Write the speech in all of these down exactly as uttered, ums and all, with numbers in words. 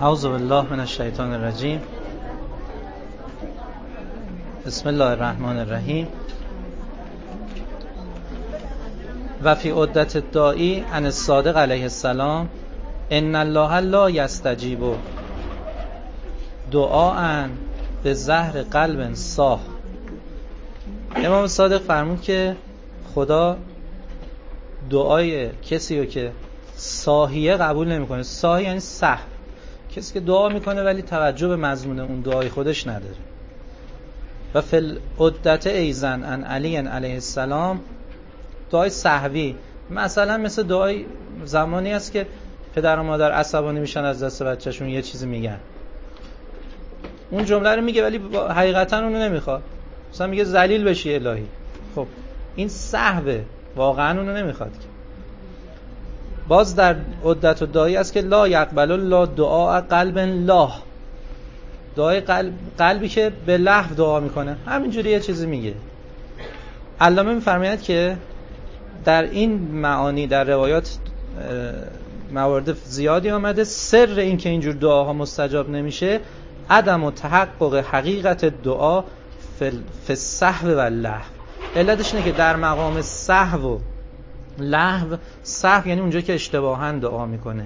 اعوذ بالله من الشیطان الرجیم. بسم الله الرحمن الرحیم. و فی عدت الداعی عن الصادق علیه السلام ان الله لا یستجیب دعاء به زهر قلب صاح. امام صادق فرمود که خدا دعای کسی رو که صاحیه قبول نمیکنه. صاحی یعنی سهو، کسی که دعا میکنه ولی توجه به مضمون اون دعای خودش نداره. و فی العدت ایزن عن علی علیه السلام دعای سهوی، مثلا مثل دعای زمانی است که پدر و مادر عصبانی میشن از دست بچه‌شون یه چیزی میگن، اون جمله رو میگه ولی حقیقتا اونو نمیخواد، مثلا میگه ذلیل بشی الهی. خب این سهوه، واقعا اونو نمیخواد. باز در عدت الداعی است که لا یقبل الله دعاء قلب لاه، دعای قلب، قلبی که به لهو دعا میکنه، همینجوری یه چیزی میگه. علامه میفرماید که در این معانی در روایات موارد زیادی آمده. سر این که اینجور دعاها مستجاب نمیشه عدم و تحقق حقیقت دعا فی السهو و اللهو. علتش اینه که در مقام سهو و لهو، سهو یعنی اونجایی که اشتباهاً دعا میکنه،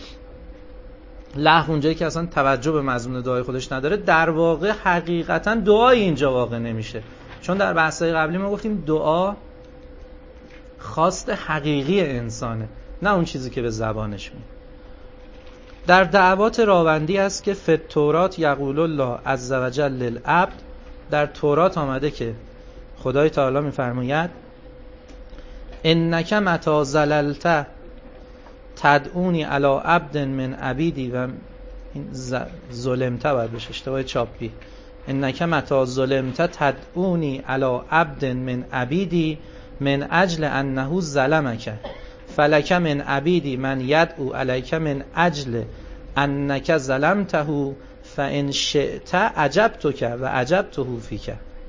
لهو اونجایی که اصلا توجه به مضمون دعای خودش نداره، در واقع حقیقتا دعای اینجا واقع نمیشه. چون در بحث‌های قبلی ما گفتیم دعا خواست حقیقی انسانه، نه اون چیزی که به زبانش میاد. در دعوات راوندی است که فی التورات یقول الله عز وجل للعبد، در تورات آمده که خدای تعالی میفرماید انک متی زللت تدعونی علی عبد من عبیدی، و این ظلمت باید بشه، اشتباه چاپی، انک متی ظلمت تدعونی علی عبد من عبیدی من اجل انه ظلمک فلک من عبیدی من یدعو علیک من اجل انک ظلمته فان شئت عجبتک و عجبته فیک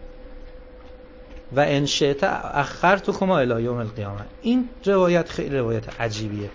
و ان شئت اخرتکما الی یوم القیامه. این روایت خیلی روایت عجیبیه.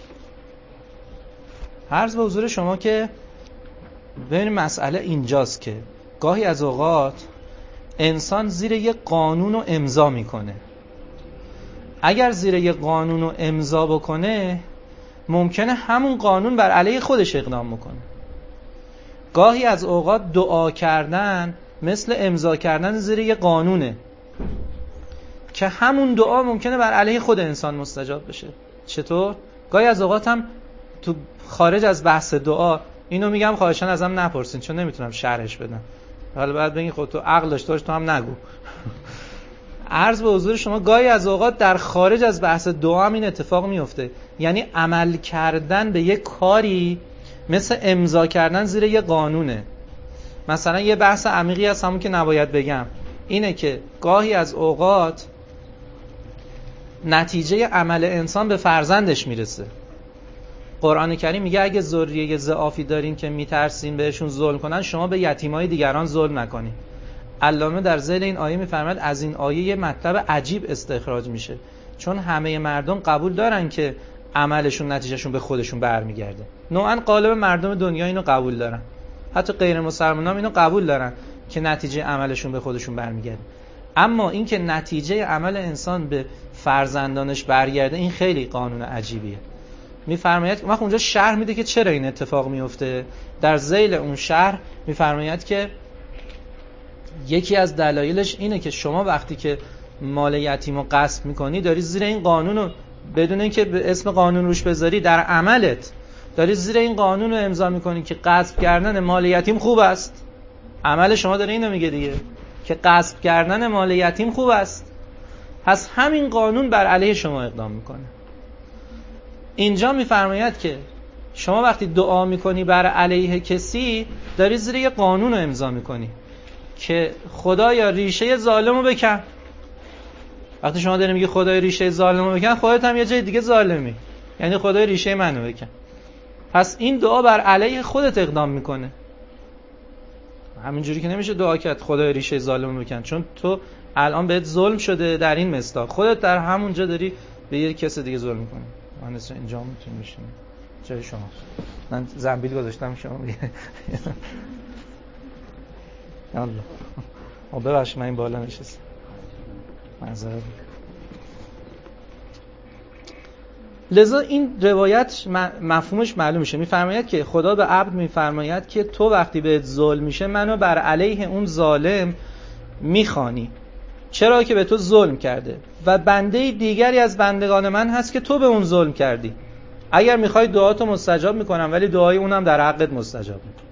عرض به حضور شما که ببینید مسئله اینجاست که گاهی از اوقات انسان زیر یک قانون رو امضا میکنه. اگر زیر یک قانون رو امضا بکنه ممکنه همون قانون بر علیه خودش اقدام بکنه. گاهی از اوقات دعا کردن مثل امضا کردن زیر یک قانونه که همون دعا ممکنه بر علیه خود انسان مستجاب بشه. چطور؟ گاهی از اوقات هم تو خارج از بحث دعا اینو میگم، خواهشاً ازم نپرسین چون نمیتونم شرحش بدم، حالا بعد بگین خود تو عقل داشته باش تو هم نگو. عرض به حضور شما گاهی از اوقات در خارج از بحث دعا هم این اتفاق میفته، یعنی عمل کردن به یک کاری مثل امضا کردن زیر یک قانونه. مثلا یه بحث عمیقی هست همون که نباید بگم، اینه که گاهی از اوقات نتیجه عمل انسان به فرزندش میرسه. قرآن کریم میگه اگه ذریه ضعافی دارین که میترسین بهشون ظلم کنن، شما به یتیمای دیگران ظلم نکنین. علامه در ذیل این آیه میفرماید از این آیه یه مطلب عجیب استخراج میشه، چون همه مردم قبول دارن که عملشون نتیجهشون به خودشون برمیگرده. نوعا غالب مردم دنیا اینو قبول دارن، حتی غیر مسلمانان اینو قبول دارن که نتیجه عملشون به خودشون برمیگرده. اما این که نتیجه عمل انسان به فرزندانش برگرده، این خیلی قانون عجیبیه. میفرماید وقت اونجا شرح میده که چرا این اتفاق میفته. در ذیل اون شرح میفرماید که یکی از دلایلش اینه که شما وقتی که مال یتیم رو غصب میکنی داری زیر این قانون رو بدون اینکه به اسم قانون روش بذاری در عملت داری زیر این قانون رو امضا میکنی که غصب کردن مال یتیم خوب است. عمل شما داره اینو میگه دیگه که غصب کردن مال یتیم خوب است، پس همین قانون بر علیه شما اقدام میکنه. اینجا میفرماید که شما وقتی دعا میکنی بر علیه کسی داری زیر یه قانون رو امضا میکنی که خدایا ریشه ظالمو بکن. وقتی شما داری میگی خدای ریشه ظالمو بکن، خودت هم یه جای دیگه ظالمی، یعنی خدای ریشه منو بکن. پس این دعا بر علیه خودت اقدام میکنه. همینجوری که نمیشه دعا کرد خدای ریشه ظالمو بکن، چون تو الان بهت ظلم شده. در این مصداق خودت در همونجا داری به یه کس دیگه ظلم میکنی. مهندس اینجا میتونی بشین. جای شما. من زنبیل گذاشتم شما بگید. الله. آ ببخشید من این بالا نشستم. معذرت. لذا این روایت مفهومش معلوم میشه. میفرماید که خدا به عبد میفرماید که تو وقتی بهت ظلم میشه منو بر علیه اون ظالم میخوانی، چرا که به تو ظلم کرده و بنده دیگری از بندگان من هست که تو به اون ظلم کردی. اگر میخوای دعاتو مستجاب میکنم، ولی دعای اونم در حقت مستجاب میکنم.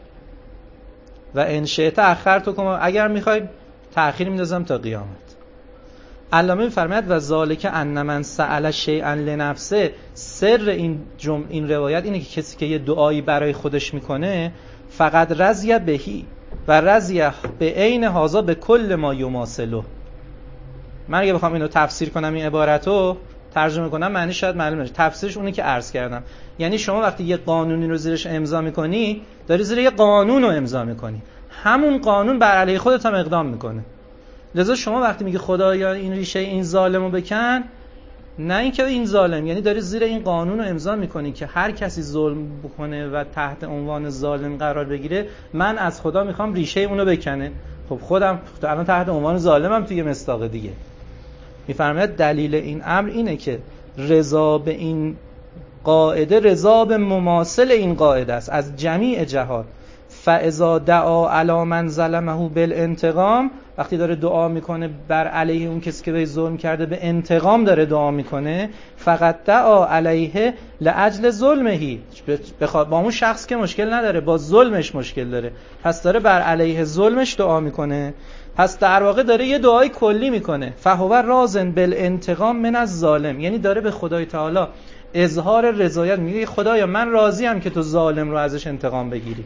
و ان شئت اخرتو کما، اگر میخوای تأخیر میندازم تا قیامت. علامه میفرماید و ذالک ان من سأل شیئا لنفسه. سر این جمع این روایت اینه که کسی که یه دعایی برای خودش میکنه فقط رضی بهی و رضی به عین هذا به کل ما یماثله. من اگه بخوام اینو تفسیر کنم این عبارتو ترجمه کنم معنی شاید معلوم نشه. تفسیرش اونه که عرض کردم. یعنی شما وقتی یه قانونی رو زیرش امضا میکنی داری زیر یه قانون رو امضا میکنی، همون قانون بر علیه خودت هم اقدام میکنه. لذا شما وقتی میگی خدایا این ریشه این ظالمو بکن، نه اینکه این ظالم، یعنی داری زیر این قانون رو امضا میکنی که هر کسی ظلم بکنه و تحت عنوان ظالم قرار بگیره من از خدا میخوام ریشه اونو بکنه. خب خودم الان تحت عنوان ظالمم توی مصداق دیگه. میفرماید دلیل این امر اینه که رضا به این قاعده رضا به مماثل این قاعده است از جمیع جهات. فاذا دعا علی من ظلمه بالانتقام، وقتی داره دعا میکنه بر علیه اون کسی که به ظلم کرده به انتقام داره دعا میکنه، فقط دعا علیه لاجل ظلمه، بخواد با اون شخص که مشکل نداره، با ظلمش مشکل داره، پس داره بر علیه ظلمش دعا میکنه. پس در واقع داره یه دعای کلی میکنه. فهو رازن بالانتقام من الظالم، یعنی داره به خدای تعالی اظهار رضایت میگه خدایا من راضیم که تو ظالم رو ازش انتقام بگیری.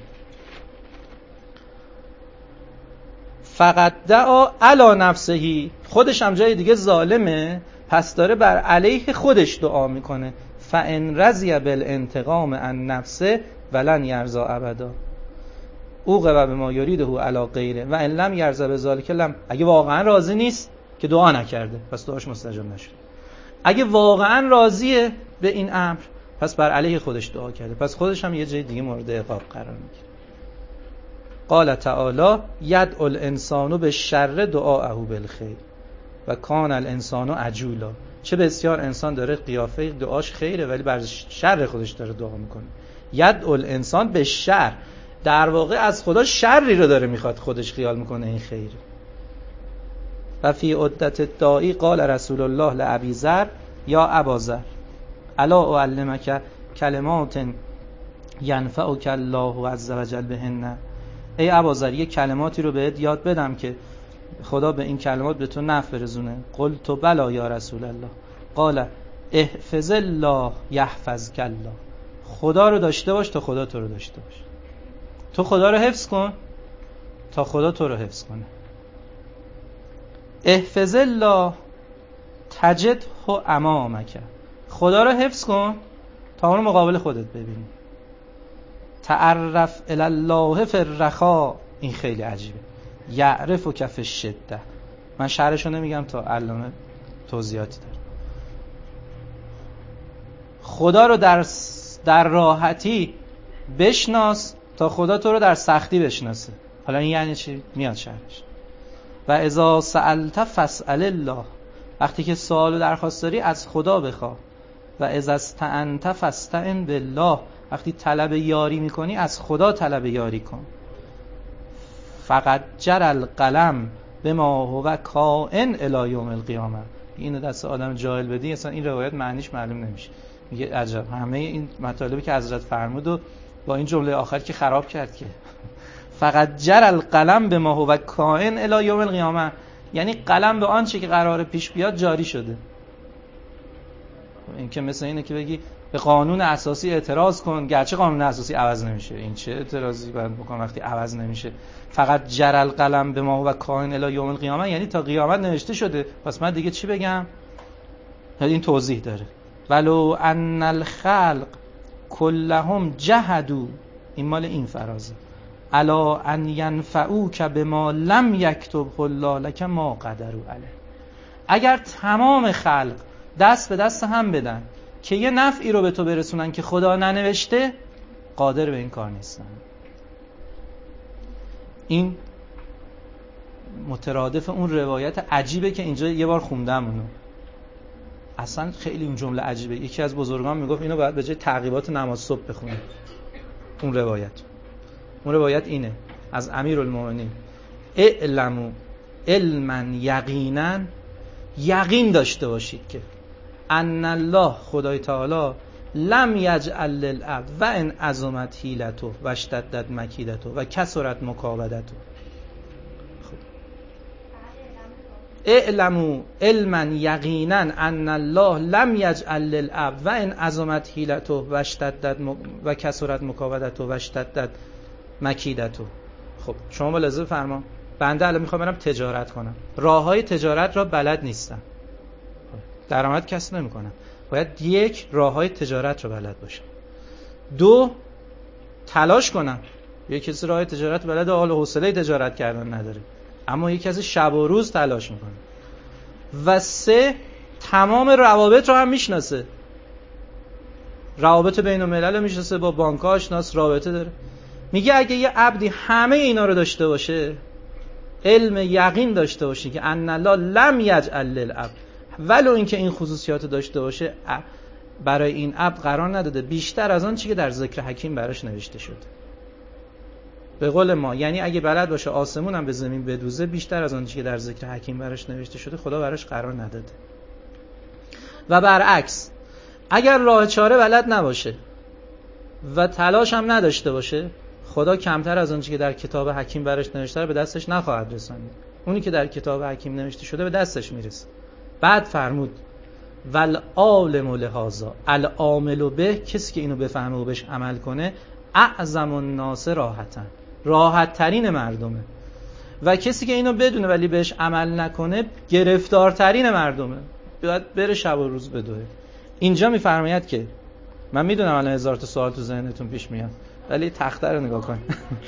فقط دعا علی نفسهی، خودش هم جای دیگه ظالمه، پس داره بر علیه خودش دعا میکنه. فان رضی بالانتقام عن نفسه ولن یرضی ابدا اوقب بما یریده علی غیره و ان لم یرضی بذلک لم. اگه واقعا راضی نیست که دعا نکرده پس دعاش مستجاب نشد. اگه واقعا راضیه به این امر پس بر علیه خودش دعا کرده، پس خودش هم یه جای دیگه مورد عقاب قرار میگیره. قال تعالی یدعو الانسان بالشر دعاءه بالخیر و کان الانسان عجولا. چه بسیار انسان داره قیافه دعاش خیره ولی بر شر خودش داره دعا میکنه. یدعو الانسان بالشر، در واقع از خدا شری رو داره میخواد، خودش خیال میکنه این خیره. و فی عدت الداعی قال رسول الله لابی ذر یا ابا ذر الا اعلمک کلمات ینفعک الله عز وجل بهن. ای ابا ذر یه کلماتی رو بهت یاد بدم که خدا به این کلمات به تو نفع برسونه. قلت بلا یا رسول الله. قال احفظ الله یحفظک الله. خدا رو داشته باش تا خدا تو رو داشته باش. تو خدا رو حفظ کن تا خدا تو رو حفظ کنه. احفظ الله تجده امامک. خدا رو حفظ کن تا اون مقابل خودت ببینی. تعرف الی الله فی الرخاء، این خیلی عجیبه. یعرفک فی الشده. من شرحشو نمیگم تا علامه توضیحاتی داره. خدا رو در در راحتی بشناس تا خدا تو رو در سختی بشناسه. حالا این یعنی چی؟ میاد شرحش. و اذا سألت فاسأل الله، وقتی که سوال و درخواست داری از خدا بخواه. و اذا استعنت فاستعن بالله، وقتی طلب یاری میکنی از خدا طلب یاری کن. فقط جر القلم بما هو کائن الی یوم القیامه. اینو دست آدم جاهل بدی اصلا این روایت معنیش معلوم نمیشه. میگه عجب همه این مطالبی که حضرت فرمود و با این جمله آخر که خراب کرد که فقط جر القلم بما هو کائن الی یوم القیامه، یعنی قلم به آنچه که قراره پیش بیاد جاری شده. این که مثل اینه که بگی به قانون اساسی اعتراض کن گرچه قانون اساسی عوض نمیشه. این چه اعتراضی باید بکنم وقتی عوض نمیشه؟ فقط جر القلم به ما و کائن الی یوم القیامه، یعنی تا قیامت نوشته شده، پس من دیگه چی بگم؟ این توضیح داره. ولو ان الخلق كلهم جهدوا، این مال این فرازه، الا ان ینفعوک بما لم یکتب الله لک ما قدروا علیه. اگر تمام خلق دست به دست هم بدن که یه نفعی رو به تو برسونن که خدا ننوشته، قادر به این کار نیستن. این مترادف اون روایت عجیبه که اینجا یه بار خوندم اونو. اصلا خیلی این جمله عجیبه. یکی از بزرگان میگفت اینو باید به جای تعقیبات نماز صبح بخونید. اون روایت اون روایت اینه از امیرالمومنین: اعلموا علما یقینا، یقین داشته باشید که ان الله، خدای تعالی، لم یجعل للعبد و ان عظمت حیلته و اشتدت مکیدته و کثرت مکابدته. اعلموا علما یقینا ان الله لم یجعل للعبد و ان عظمت حیلته و اشتدت و کثرت مکابدته و اشتدت مکیدته. خب شما ملاحظه فرما، بنده الان میخوام برم تجارت کنم، راههای تجارت را بلد نیستم، درآمد کسب نمیکنم. باید یک، راههای تجارت را بلد باشم. دو، تلاش کنم. یک کسی راه تجارت بلد، حال و حوصله تجارت کردن نداره، اما یک کسی شب و روز تلاش میکنه. و سه، تمام روابط رو هم میشناسه، روابط بین الملل رو میشناسه، با بانک‌ها آشناس، رابطه داره. میگه اگه یه عبدی همه اینا رو داشته باشه، علم یقین داشته باشه که ان الله لم یجعل للعبد، ولو اینکه این خصوصیات داشته باشه، برای این عبد قرار نداده بیشتر از آن چیزی که در ذکر حکیم براش نوشته شده. به قول ما، یعنی اگه بلد باشه آسمون هم به زمین بدوزه، بیشتر از آن چیزی که در ذکر حکیم براش نوشته شده خدا براش قرار نداده. و برعکس، اگر راه چاره بلد نباشه و تلاش هم نداشته باشه، خدا کمتر از آن چیزی که در کتاب حکیم براش نوشته رو به دستش نخواهد رسانید. اونی که در کتاب حکیم نوشته شده به دستش میرسه. بعد فرمود والعالم لهذا العامل به، کسی که اینو بفهمه و بهش عمل کنه، اعظم الناس راحتن، راحت ترین مردمه. و کسی که اینو بدونه ولی بهش عمل نکنه، گرفتارترین مردمه، باید بره شب و روز بدوه. اینجا میفرماید که من میدونم الان هزار تا سوال تو ذهنتون پیش میاد، ولی تخته رو نگاه کن.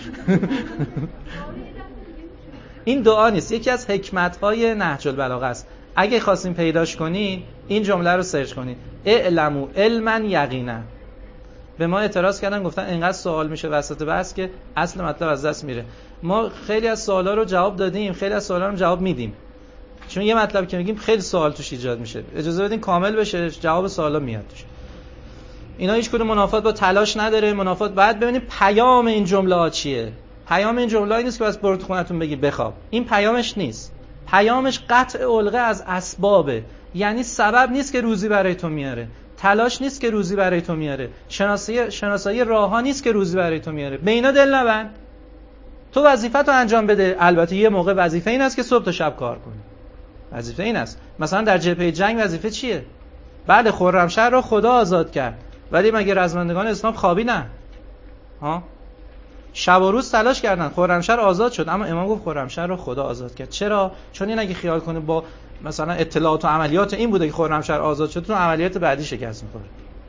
این دعا نیست، یکی از حکمت‌های نهج البلاغه است. اگه خواستین پیداش کنین این جمله رو سرچ کنین: اعلموا علما یقینا. به ما اعتراض کردن، گفتن اینقدر سوال میشه وسط بحث که اصل مطلب از دست میره. ما خیلی از سوالا رو جواب دادیم، خیلی از سوالا رو جواب میدیم، چون یه مطلب که میگیم خیلی سوال توش ایجاد میشه. اجازه بدین کامل بشه، جواب سوالا میاد توش. اینا هیچ کدوم منافات با تلاش نداره. منافات بعد ببینید پیام این جمله ها چیه. پیام این جمله ای نیست که بس برو تو خونتون بگی بخواب. این پیامش نیست. پیامش قطع علقه از اسبابه. یعنی سبب نیست که روزی برای تو میاره، تلاش نیست که روزی برای تو میاره، شناسایی شناسایی راهها نیست که روزی برای تو میاره. به اینا دل نبند. تو وظیفه‌تو انجام بده. البته یه موقع وظیفه این است که صبح تا شب کار کنی. وظیفه این است. مثلا در جبهه جنگ وظیفه چیه؟ بعد خرمشهر رو خدا آزاد کرد، ولی مگه رزمندگان اسلام خوابی نه؟ ها؟ شب و روز تلاش کردن، خرمشهر آزاد شد، اما امام گفت خرمشهر رو خدا آزاد کرد. چرا؟ چون این اگه خیال کنه با مثلا اطلاعات و عملیات این بوده که خرمشهر آزاد شد، تو عملیات بعدی شکست می‌خوره.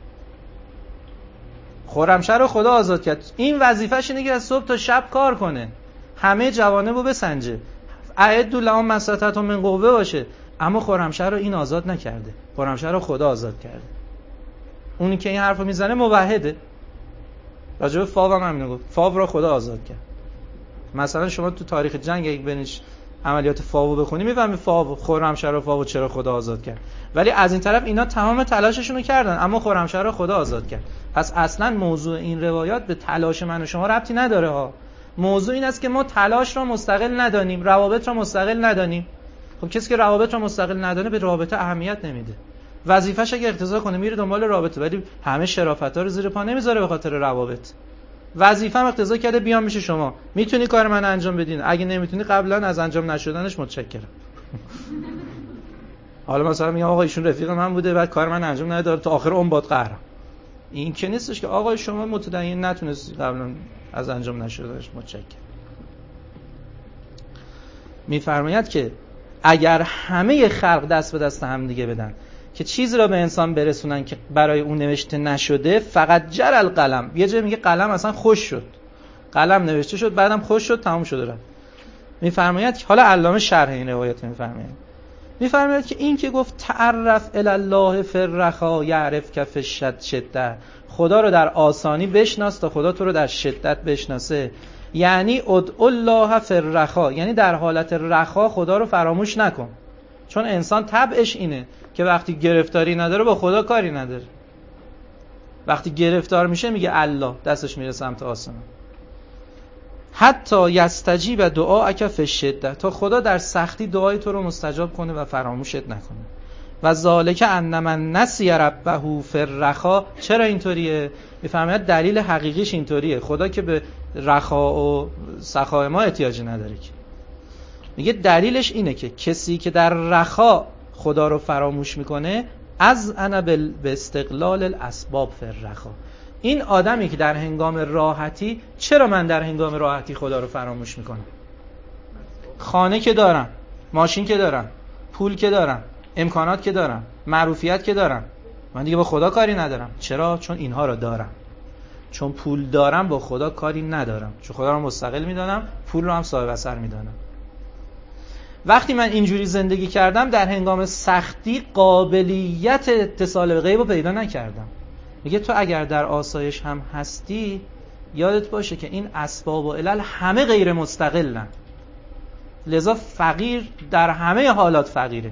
خرمشهر رو خدا آزاد کرد. این وظیفه‌ش اینه که از صبح تا شب کار کنه، همه جوانبو بسنجه، اعدوا لهم ما استطعتم من قوه باشه. اما خرمشهر رو این آزاد نکرده، خرمشهر رو خدا آزاد کرده. اونی که این حرفو میزنه موحده. راجع به فاو هم همینو گفت، فاو رو خدا آزاد کرد. مثلا شما تو تاریخ جنگ یک بنش عملیات فاو بخونی میفهمی فاو، خرمشهر رو فاو چرا خدا آزاد کرد. ولی از این طرف اینا تمام تلاششون رو کردن، اما خرمشهر رو خدا آزاد کرد. پس اصلا موضوع این روایات به تلاش من و شما ربطی نداره ها. موضوع این است که ما تلاش رو مستقل ندانیم، روابط رو مستقل ندانیم. خب کسی که روابط رو مستقل ندانه به رابطه اهمیت نمیده. وظیفه‌ش اگه اقتضا کنه میره دنبال رابطه، ولی همه شرافت‌ها رو زیر پا نمیذاره به خاطر روابط. وظیفه‌م اقتضا کرده بیام میشه شما میتونی کار من انجام بدین، اگه نمیتونی قبلا از انجام نشدنش متشکرم. حالا مثلا میگم آقا ایشون رفیق من بوده بعد کار من انجام نداد تا آخر عمر باد قهرم. این که نیستش که آقا شما متدین نتونستی قبلا از انجام نشدنش متشکرم. میفرماید که اگر همه خلق دست به دست هم دیگه بدن که چیزی را به انسان برسونن که برای اون نوشته نشده، فقط جر القلم. یه جای میگه قلم اصلا خوش شد، قلم نوشته شد بعدم خوش شد تمام شده رفت. میفرماید که حالا علامه شرح این روایت میفرماید میفرماید که این که گفت تعرف الی الله فی الرخا یعرفک فی الشدة، خدا رو در آسانی بشناس تا خدا تو رو در شدت بشناسه. یعنی ادع الله فی الرخا، یعنی در حالت رخا خدا رو فراموش نکن، چون انسان طبعش اینه که وقتی گرفتاری نداره با خدا کاری نداره. وقتی گرفتار میشه میگه الله، دستش میره سمت آسمان. حتی یستجیب دعاءک فی الشدة، تا خدا در سختی دعای تو رو مستجاب کنه و فراموشت نکنه. و ذالک ان من نسی ربه فی الرخا. چرا اینطوریه؟ میفهمید دلیل حقیقیش اینطوریه. خدا که به رخا و سخا ما احتیاجی نداره که. میگه دلیلش اینه که کسی که در رخا خدا رو فراموش میکنه از انا به استقلال الاسباب فی الرخا. این آدمی که در هنگام راحتی، چرا من در هنگام راحتی خدا رو فراموش میکنم؟ خانه که دارم، ماشین که دارم، پول که دارم، امکانات که دارم، معروفیت که دارم، من دیگه با خدا کاری ندارم. چرا؟ چون اینها رو دارم. چون پول دارم با خدا کاری ندارم، چون خدا رو مستقل میدانم، پول رو هم صاحب اثر میدانم. وقتی من اینجوری زندگی کردم در هنگام سختی قابلیت اتصال به غیب رو پیدا نکردم. میگه تو اگر در آسایش هم هستی یادت باشه که این اسباب و علل همه غیر مستقلن، لذا فقیر در همه حالات فقیره.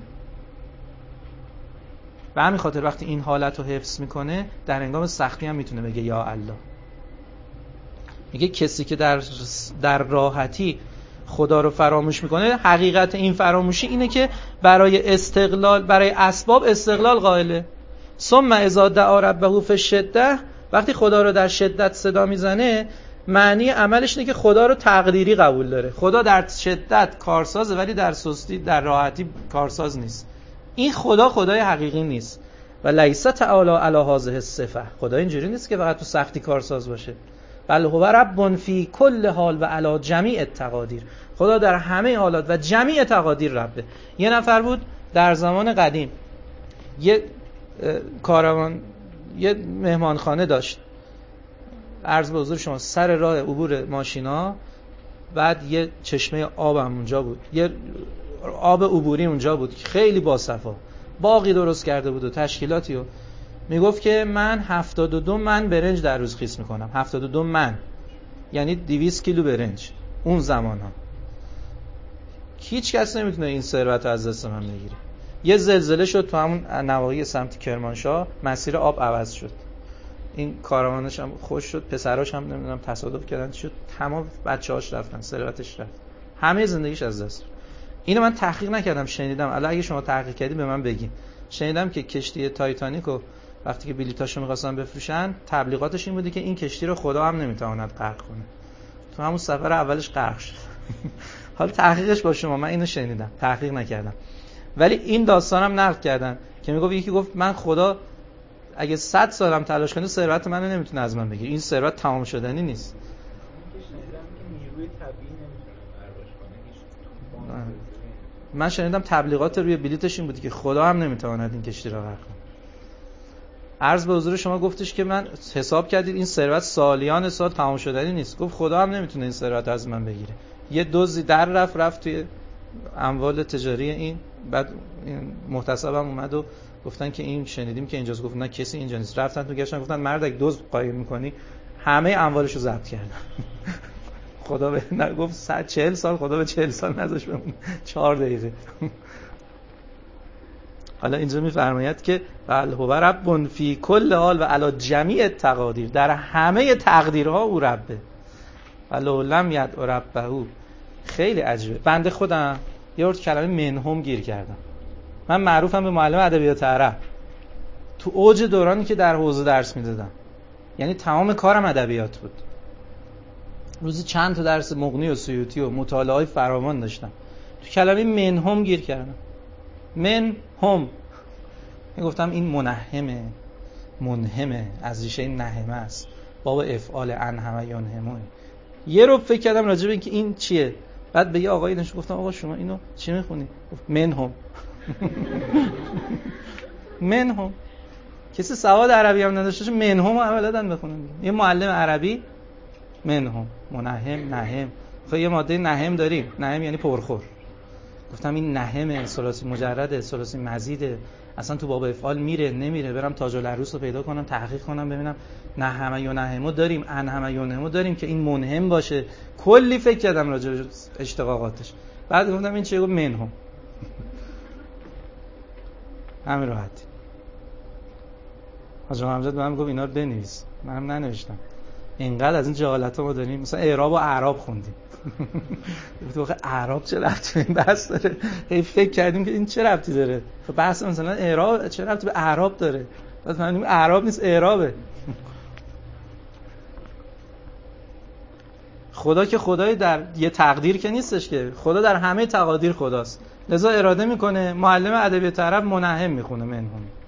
و همین خاطر وقتی این حالت رو حفظ میکنه در هنگام سختی هم میتونه بگه یا الله. میگه کسی که در در راحتی خدا رو فراموش میکنه، حقیقت این فراموشی اینه که برای استقلال، برای اسباب استقلال قائله. ثم اذا دعا ربه فی الشدة، وقتی خدا رو در شدت صدا میزنه معنی عملش اینه که خدا رو تقدیری قبول داره. خدا در شدت کارسازه ولی در سستی، در راحتی کارساز نیست. این خدا خدای حقیقی نیست. و لیس تعالی علی هذه الصفه، خدا اینجوری نیست که فقط تو سختی کارساز باشه. بل هو رب فی کل حال و علی جمیع التقادیر، خدا در همه حالات و جمیع تقادیر ربه. یه نفر بود در زمان قدیم، یه کاروان، یه مهمانخانه داشت، عرض به حضور شما، سر راه عبور ماشینا، بعد یه چشمه آب هم اونجا بود، یه آب عبوری اونجا بود که خیلی باصفا، باقی درست کرده بود و تشکیلاتی. و میگفت که من هفتاد و دو من برنج در روز خیس میکنم. هفتاد و دو من یعنی دویست کیلو برنج اون زمان ها. هیچ کس نمیتونه این ثروت رو از دست من بگیره. یه زلزله شد تو همون نواحی سمت کرمانشاه، مسیر آب عوض شد، این کاروانش هم خوش شد، پسراش هم نمیدونم تصادف کردن شد، تمام بچه‌هاش رفتن، ثروتش رفت، همه زندگیش از دست. اینو من تحقیق نکردم، شنیدم. الان اگه شما تحقیق کردید به من بگین. شنیدم که کشتی تایتانیکو وقتی که بلیطاشو می‌خواستن بفروشن، تبلیغاتش این بوده که این کشتی رو خدا هم نمیتواند غرق کنه. تو همون سفر اولش غرق شد. حالا تحقیقش با شما، من اینو شنیدم، تحقیق نکردم. ولی این داستانم نقل کردن که میگفت یکی گفت من خدا اگه صد سالم تلاش کنه ثروت منو نمیتونه از من بگیره. این ثروت تمام شدنی نیست. من شنیدم تبلیغات روی بلیطش این بود که خدا هم نمیتواند این کشتی را غرق کنه. عرض به حضور شما گفتش که من حساب کردید این ثروت سالیان سال تمام شدنی نیست. گفت خدا هم نمیتونه این ثروت از من بگیره. یه دزدی در رفت رفت توی اموال تجاری این، بعد این محتسبم اومد و گفتن که این شنیدیم که اینجاست. گفت نه کسی اینجا نیست. رفتن تو گشتن گفتن مرد اگه دزد قایم میکنی همه اموالشو ضبط کردن. خدا به نه گفت صد چهل سال، خدا به چهل سال نذاش بمونه، چهار دقیقه. حالا اینجا میفرماید که بل هو رب فی کل حال و علی جمیع التقادیر، در همه تقدیرها او ربه. ولو لم یدع ربه. خیلی عجیبه. بنده خودم یه وقت کلمه منهم گیر کردم. من معروفم به معلم ادبیات عرب، تو اوج دورانی که در حوزه درس میدادم، یعنی تمام کارم ادبیات بود. روزی چند تا درس مغنی و سیوطی و مطالعات فراوان داشتم. تو کلمه منهم گیر کردم. منهم میگفتم این منهمه، منهمه، از ریشه نهمه است، باب افعال انهمه ینهمه. یه رو فکر کردم راجع به اینکه این چیه. بعد به یه آقایی نشون گفتم آقا شما اینو چی میخونی؟ گفت منهم. منهم. کسی سواد عربی هم نداشته منهم رو بلدن بخونن. یه معلم عربی منهم، منهم، نهم. خب یه ماده نهم داریم. نهم یعنی پرخور. گفتم این نهم ثلاثی مجرده، ثلاثی مزیده، اصلا تو باب افعال میره نمیره، برم تاج العروس رو پیدا کنم تحقیق کنم ببینم نهم یا نهمو داریم انهم یا نهمو داریم که این منهم باشه. کلی فکر کردم راجع به اشتقاقاتش. بعد گفتم این چیه؟ گفت منهم. همین راحتی. حاج محمد بهم گفت اینا رو بنویس، منم ننوشتم. اینقدر از این جهالت‌ها ما داریم، مثلا اعراب و اعراب خوندیم. گفتم آخه اعراب چه ربطی به این بحث داره؟ هی فکر کردیم که این چه ربطی داره؟ خب بحث مثلا اعراب چه ربطی به اعراب داره؟ بعد فهمیدیم اعراب نیست اعرابه. خدا که خدای در یه تقدیر که نیستش که، خدا در همه تقادیر خداست. لذا اراده میکنه. معلم ادبیات عرب منهم میخونه منهم.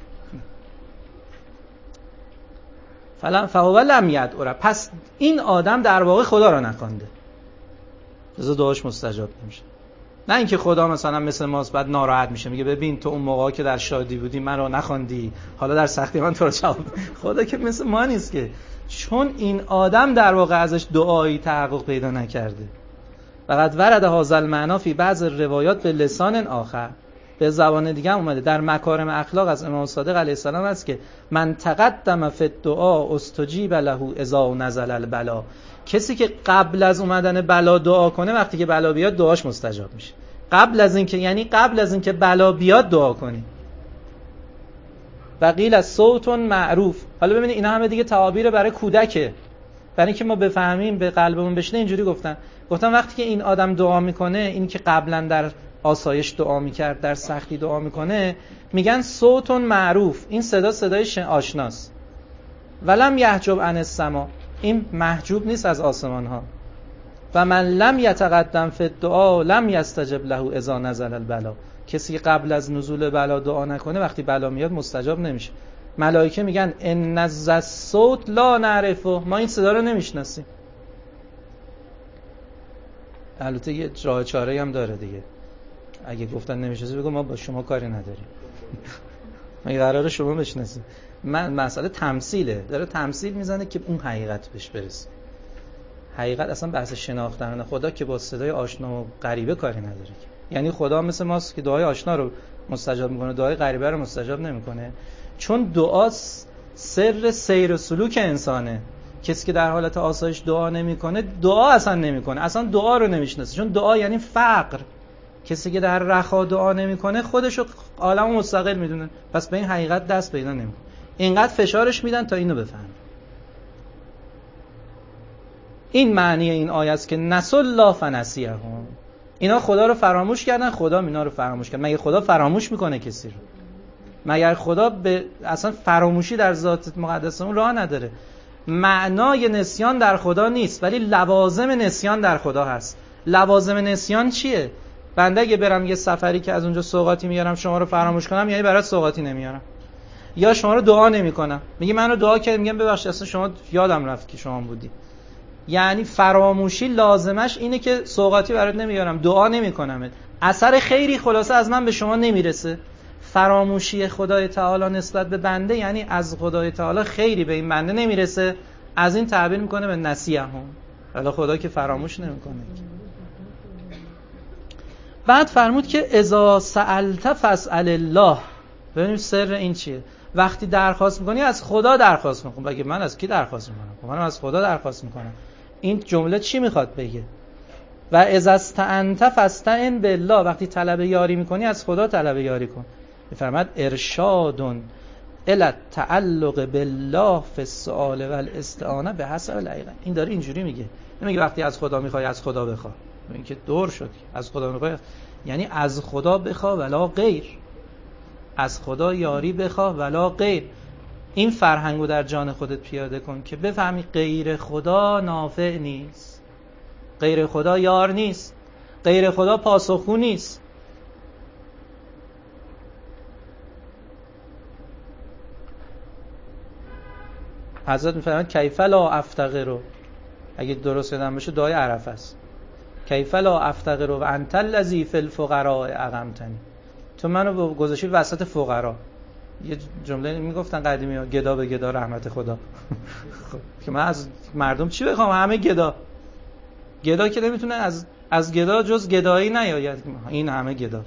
فلان فهو لم یدعو. پس این آدم در واقع خدا را نخوانده، لذا دعاش مستجاب نمیشه. نه اینکه خدا مثلا مثل ماست بعد ناراحت میشه میگه ببین تو اون موقعی که در شادی بودی من رو نخواندی، حالا در سختی من تو رو جواب. خدا که مثل ما نیست که، چون این آدم در واقع ازش دعایی تحقق پیدا نکرده. فقط ورد هذا المعنی فی بعض روایات به لسان آخر، به زبان دیگه هم اومده در مکارم اخلاق از امام صادق علیه السلام است که من تقدم فی الدعاء استجیب له اذا نزل البلا. کسی که قبل از اومدن بلا دعا کنه وقتی که بلا بیاد دعاش مستجاب میشه. قبل از این که یعنی قبل از این که بلا بیاد دعا کنی. و قیل از صوت معروف. حالا ببینید اینا همه دیگه تعابیر برای کودکه، برای اینکه ما بفهمیم به قلبمون بشینه. اینجوری گفتن گفتن وقتی که این آدم دعا میکنه، این که قبلا در آسایش دعا میکرد در سختی دعا میکنه، میگن صوت معروف. این صدا صدای آشناست. ولم یحجب عن السما. این محجوب نیست از آسمان ها. و من لم یتقدم فی الدعاء لم یستجب له اذا نزل البلا. کسی که قبل از نزول بلا دعا نکنه وقتی بلا میاد مستجاب نمیشه. ملائکه میگن ان الصوت لا نعرفه. ما این صدا رو نمیشناسیم. البته یه راه چاره هم داره دیگه. اگه گفتن نمیشناسی بگو ما با شما کاری نداریم. مگه قراره شما بشناسید؟ من مسئله تمثیله، داره تمثیل میزنه که اون حقیقت بهش برسه. حقیقت اصلا بحث شناختن خدا که با صدای آشنا و غریبه کاری نداره. یعنی خدا مثل ماست که دعای آشنا رو مستجاب میکنه، دعای غریبه رو مستجاب نمیکنه. چون دعا سر سیر و سلوک انسانه. کسی که در حالت آسایش دعا نمیکنه دعا اصلا نمیکنه، اصلا دعا رو نمیشناسه. چون دعا یعنی فقر. کسی که در رخا دعا نمیکنه خودشو عالم مستقل میدونه، پس به این حقیقت دست پیدا نمیکنه. اینقدر فشارش میدن تا اینو بفهمه. این معنی این آیه است که نسوا الله فنسیهم. اینا خدا رو فراموش کردن، خدا اینا رو فراموش کرد. مگه خدا فراموش میکنه کسی رو؟ مگر خدا به اصلا فراموشی در ذات مقدس اون راه نداره؟ معنای نسیان در خدا نیست، ولی لوازم نسیان در خدا هست. لوازم نسیان چیه؟ بنده اگه برم یه سفری که از اونجا سوغاتی میارم شما رو فراموش کنم، یعنی برات سوغاتی نمیارم. یا شما رو دعا نمیکنم، میگی من رو دعا کردم، میگم ببخشید اصلا شما یادم رفت که شما بودی. یعنی فراموشی لازمش اینه که سوغاتی برات نمیارم، دعا نمیکنم، اثر خیری خلاصه از من به شما نمیرسه. فراموشی خدای تعالی نسبت به بنده یعنی از خدای تعالی خیری به این بنده نمیرسه. از این تعبیر میکنه به نسیهم. حالا خدا که فراموش نمیکنه. بعد فرمود که اذا سألت فاسأل الله. ببینیم سر این چیه. وقتی درخواست میکنی از خدا درخواست میکنی. بگه من از کی درخواست میکنم؟ من از خدا درخواست میکنم. این جمله چی میخواد بگه؟ و اذا استعنت فاستعن بالله. وقتی طلب یاری میکنی از خدا طلب یاری کن. میفرماد ارشاد الی التعلق بالله فی السؤال والاستعانه بحسب الحقیقه. این داره اینجوری میگه. نمیگه وقتی از خدا میخوای از خدا بخوا. این که دور شد. از خدا میخوای یعنی از خدا بخوا ولا غیر. از خدا یاری بخوا ولا غیر. این فرهنگو در جان خودت پیاده کن که بفهمی غیر خدا نافع نیست، غیر خدا یار نیست، غیر خدا پاسخگو نیست. حضرت میفرماید کیف لا افتقر. اگه درست یادم باشه دعای عرفه است. کیف لا افتقر و انت الذی فی الفقراء اقمتنی. تو منو گذاشتی وسط فقرا. یه جمله میگفتن قدیمی ها گدا به گدا رحمت خدا. که من از مردم چی بخوام؟ همه گدا. گدا که نمیتونه از از گدا جز گدایی نیاید، این همه گدا.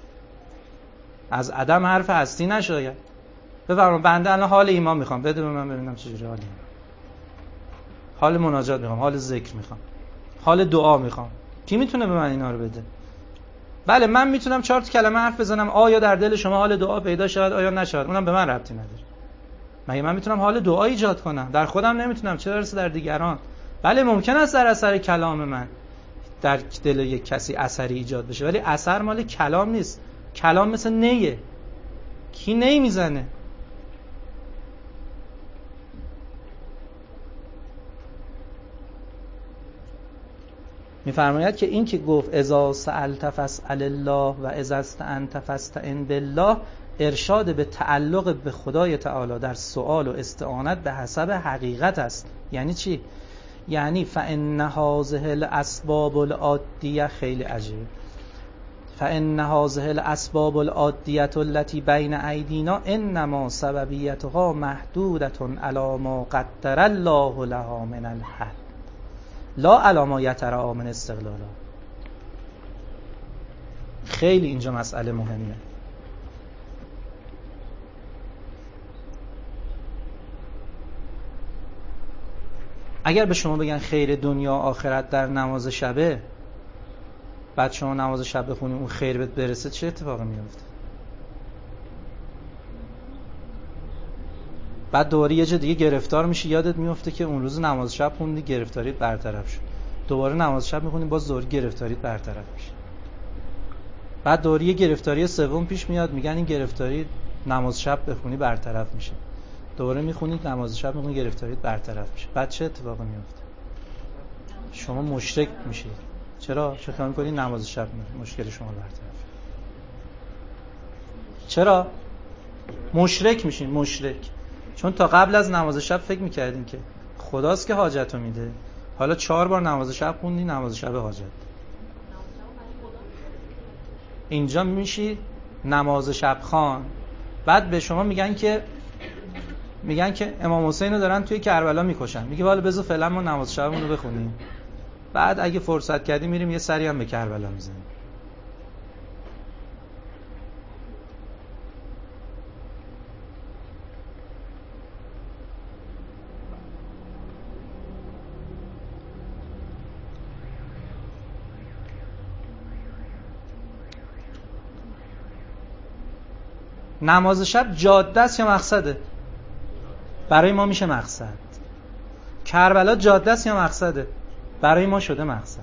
از عدم حرف هستی نشاید. بفرمایید بنده الان حال ایمان میخوام، بده به من ببینم چجوری حال ایمان. حال مناجات میخوام، حال ذکر میخوام، حال دعا میخوام. کی میتونه به من اینا رو بده؟ بله من میتونم چهار تا کلمه حرف بزنم، آیا در دل شما حال دعا پیدا شود آیا نشود، اونم به من ربطی نداره. مگه من میتونم حال دعا ایجاد کنم؟ در خودم نمیتونم، چه برسه در دیگران. بله ممکن است در اثر کلام من در دل یک کسی اثری ایجاد بشه، ولی اثر مال کلام نیست. کلام مثل نیه، کی نی میزنه؟ میفرماید که این که گفت اذا سألت فاسأل الله و اذا استعنت فاستعن بالله، ارشاد به تعلق به خدای تعالی در سؤال و استعانت به حسب حقیقت است. یعنی چی؟ یعنی فإن هذه الاسباب العادیه، خیلی عجیبه، فإن هذه الاسباب العادیه التي بین ایدینا انما سببیتها محدوده علی ما قدر الله لها من الحد لا علی ما یترعی من استقلالا. خیلی اینجا مسئله مهمه. اگر به شما بگن خیر دنیا آخرت در نماز شبه، بعد شما نماز شب بخونی اون خیر بهت برسه، چه اتفاقی میفته؟ بعد دوباره یه جا دیگه گرفتار میشی، یادت میفته که اون روز نماز شب خوندی گرفتاریت برطرف شد. دوباره نماز شب میخونی باز دوباره گرفتاریت برطرف میشه. بعد دوباره یه گرفتاری سوم پیش میاد، میگن این گرفتاری نماز شب بخونی برطرف میشه. دوباره میخونید نماز شب میخونید گرفتاریت برطرف میشه. بعد چه اتفاقی میفته؟ شما مشرک میشید. چرا؟ چون فکر می‌کنید نماز شب مشکل شما برطرف. چرا؟ مشرک میشین. مشرک چون تا قبل از نماز شب فکر میکردین که خداست که حاجتو میده، حالا چهار بار نماز شب خوندی نماز شب حاجت. اینجا میشی نماز شب خان. بعد به شما میگن که میگن که امام حسین رو دارن توی کربلا میکشن، میگه والا بذار فعلا ما نماز شبمون رو بخونیم، بعد اگه فرصت کردیم میریم یه سری هم به کربلا میزنیم. نماز شب جاده است یا مقصده؟ برای ما میشه مقصد. کربلا جاده است یا مقصده؟ برای ما شده مقصد.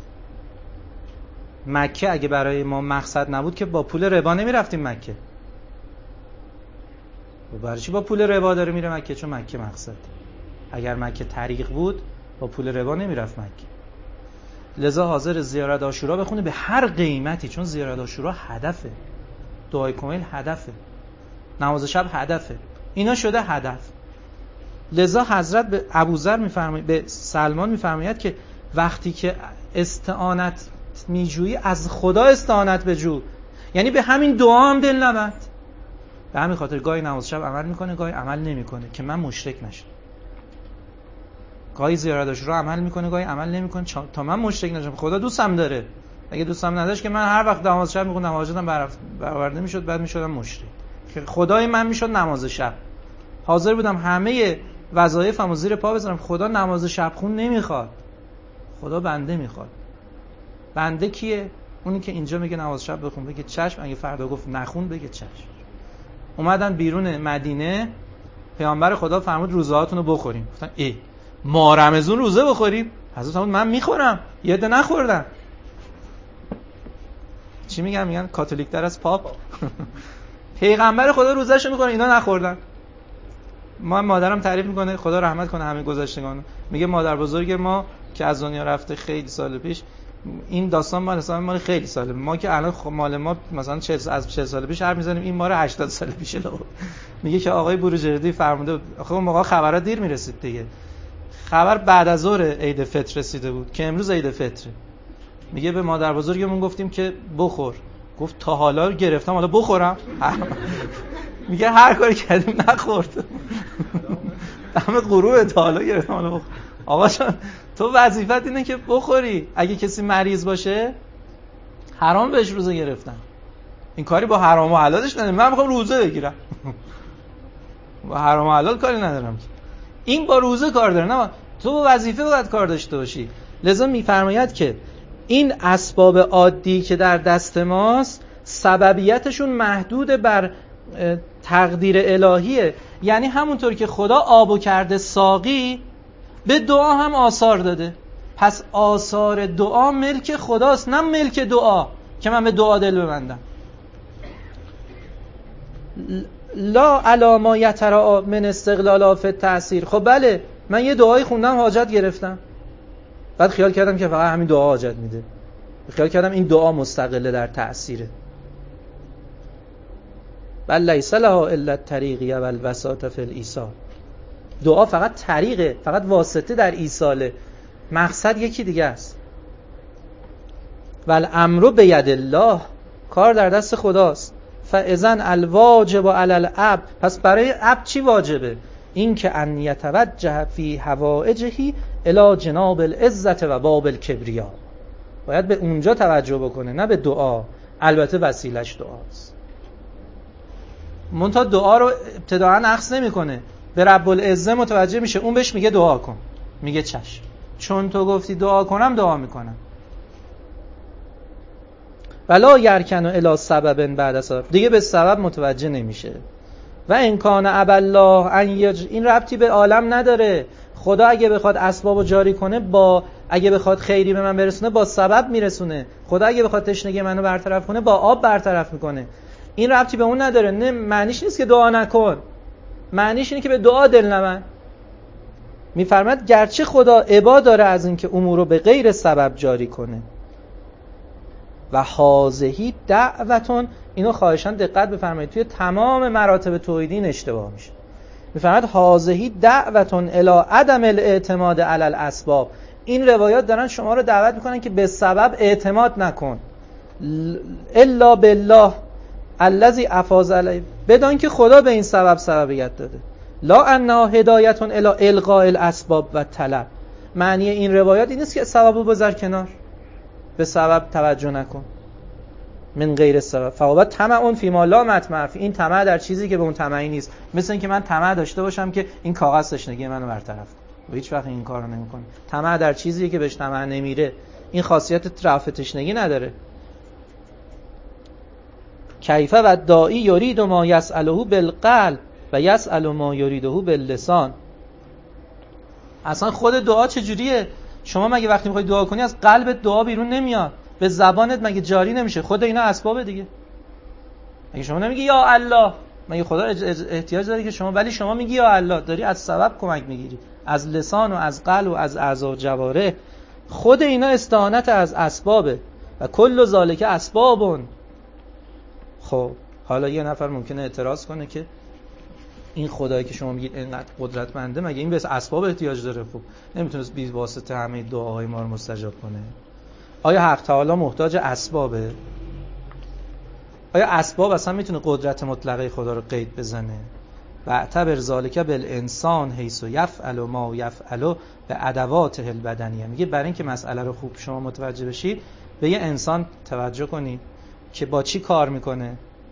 مکه اگه برای ما مقصد نبود که با پول ربا نمیرفتیم مکه. و برای چی با پول ربا داره میره مکه؟ چون مکه مقصد. اگر مکه طریق بود با پول ربا نمیرفت مکه. لذا حاضر زیارت عاشورا بخونه به هر قیمتی، چون زیارت عاشورا هدفه. دعای کمیل هدفه. نماز شب هدفه. اینا شده هدف. لذا حضرت به ابوذر میفرماید، به سلمان میفرماید که وقتی که استعانت میجویی از خدا استعانت بجو، یعنی به همین دعا هم دل نبند. به همین خاطر گاهی نماز شب عمل میکنه گاهی عمل نمیکنه که من مشرک نشم. گاهی زیارت عاشورا عمل میکنه گاهی عمل نمیکنه تا من مشرک نشم. خدا دوستم داره. اگه دوستم نداشت که من هر وقت نماز شب میخوندم حاجتم برآورده میشد، بعد میشدم مشرک. که خدای من میشد نماز شب. حاضر بودم همه وظایفمو زیر پا بذارم. خدا نماز شب خون نمیخواد. خدا بنده میخواد. بنده کیه؟ اونی که اینجا میگه نماز شب بخون بگه چشم، اگه فردا گفت نخون بگه چشم. اومدن بیرون مدینه، پیامبر خدا فرمود روزهاتونو بخوریم. گفتن ای ما رمضان روزه بخوریم؟ حضرت فرمود من میخورم، یه عده نخوردن. چی میگن؟ میگن کاتولیک تر از پاپ. پیغمبر خدا روزهشو میخوره، اینا نخوردن. ما مادرم تعریف میکنه، خدا رحمت کنه همه گذشتگان، میگه مادر بزرگ ما که از دنیا رفته خیلی سال پیش، این داستان مال حساب مال خیلی ساله، ما که الان مال ما مثلا چهل از چهل سال پیش حرف میزنیم، این ما رو هشتاد سال پیشه. میگه که آقای بروجردی فرموده، آخه اون موقع خبرات دیر میرسید دیگه، خبر بعد از ظهر عید فطر رسیده بود که امروز عید فطره. میگه به مادر بزرگمون گفتیم که بخور، گفت تا حالا گرفتم حالا بخورم. میگه هر کاری کردیم نخورد. دم غروب تا حالا گرفتم حالا بخور. آقا جان تو وظیفت اینه که بخوری. اگه کسی مریض باشه حرام بهش روزه گرفتن. این کاری با حرام و حلالش نداره. من میخوام روزه بگیرم با حرام و حلال کاری ندارم. این با روزه کار داره، نه تو با وظیفه باید کار داشته باشی. لذا میفرماید که این اسباب عادی که در دست ماست سببیتشون محدود بر تقدیر الهیه. یعنی همونطور که خدا آبو کرده ساقی، به دعا هم آثار داده. پس آثار دعا ملک خداست، نه ملک دعا که من به دعا دل ببندم. لا علی ما یترا من استقلال فی التأثیر. خب بله، من یه دعایی خوندم حاجت گرفتم، بعد خیال کردم که فقط همین دعا حاجت میده، خیال کردم این دعا مستقله در تأثیره. بل لیس لها الا الطریق و الوساطه فی الایصال. دعا فقط طریقه، فقط واسطه در ایصاله، مقصد یکی دیگه است. والامر بید الله، کار در دست خداست. فاذن الواجب علی العبد، پس برای عبد چی واجبه؟ این که ان یتوجه فی حوائجه الی جناب العزت و باب الکبریا، باید به اونجا توجه بکنه، نه به دعا. البته وسیلش دعاست، منتها دعا رو ابتداعا اخذ نمیکنه، به رب العزه متوجه میشه، اون بهش میگه دعا کن، میگه چشم، چون تو گفتی دعا کنم دعا میکنم. ولا یرکن الی سبب بعد سبب، دیگه به سبب متوجه نمیشه. و ان کان ابا الله ان یج، این ربطی به عالم نداره. خدا اگه بخواد اسبابو جاری کنه، با اگه بخواد خیری به من برسونه با سبب میرسونه. خدا اگه بخواد تشنگی منو برطرف کنه با آب برطرف میکنه. این ربطی به اون نداره. نه، معنیش نیست که دعا نکن، معنیش اینه که به دعا دل نبند. میفرماد گرچه خدا ابا داره از اینکه امور رو به غیر سبب جاری کنه. و هازهی دعوتون، اینو خواهشاً دقت بفرمایید، توی تمام مراتب توحیدی اشتباه میشه. میفرماد هازهی دعوتون الی عدم الاعتماد علی الاسباب. این روایات دارن شما رو دعوت میکنن که به سبب اعتماد نکن. الا بالله الذی افاض علیه، بدان که خدا به این سبب سببیت داده. لا انها هدایتون الی الغاء الاسباب و طلب. معنی این روایات این نیست که سببو بذار کنار، به سبب توجه نکن. من غیر سبب فوابت طمع فی ما لا مطمع فی، این طمع در چیزی که به اون طمعی نیست. مثل اینکه من طمع داشته باشم که این کاغذ تشنگی منو برطرف کنه، و هیچ وقت این کارو نمیکنه. طمع در چیزی که بهش طمع نمیره، این خاصیت رفع تشنگی نداره. کیفه و داعی یرید ما یسأله بالقلب و یسأل ما یریده باللسان. اصلا خود دعا چجوریه؟ شما مگه وقتی میخوای دعا کنی از قلبت دعا بیرون نمیاد، به زبانت مگه جاری نمیشه؟ خود اینا اسباب دیگه. مگه شما نمیگی یا الله، مگه خدا احتیاج داره که شما، ولی شما میگی یا الله، داری از سبب کمک میگیری، از لسان و از قلب و از اعضا و جوارح. خود اینا استعانت از اسبابه. و کل ذالک اسبابون. خب حالا یه نفر ممکنه اعتراض کنه که این خدایی که شما میگید اینقدر قدرتمنده، مگه این به اسباب احتیاج داره؟ خب نمیتونست بی واسطه همه دعاهای ما رو مستجاب کنه؟ آیا حق تعالی محتاج اسبابه؟ آیا اسباب اصلا میتونه قدرت مطلقه خدا رو قید بزنه؟ و اعتبر ذالک بالانسان حیث یفعل ما یفعل به ادوات البدنیه. میگه برای اینکه مسئله رو خوب شما متوجه بشید، به یه انسان توجه کنید که با چی کار میکنه.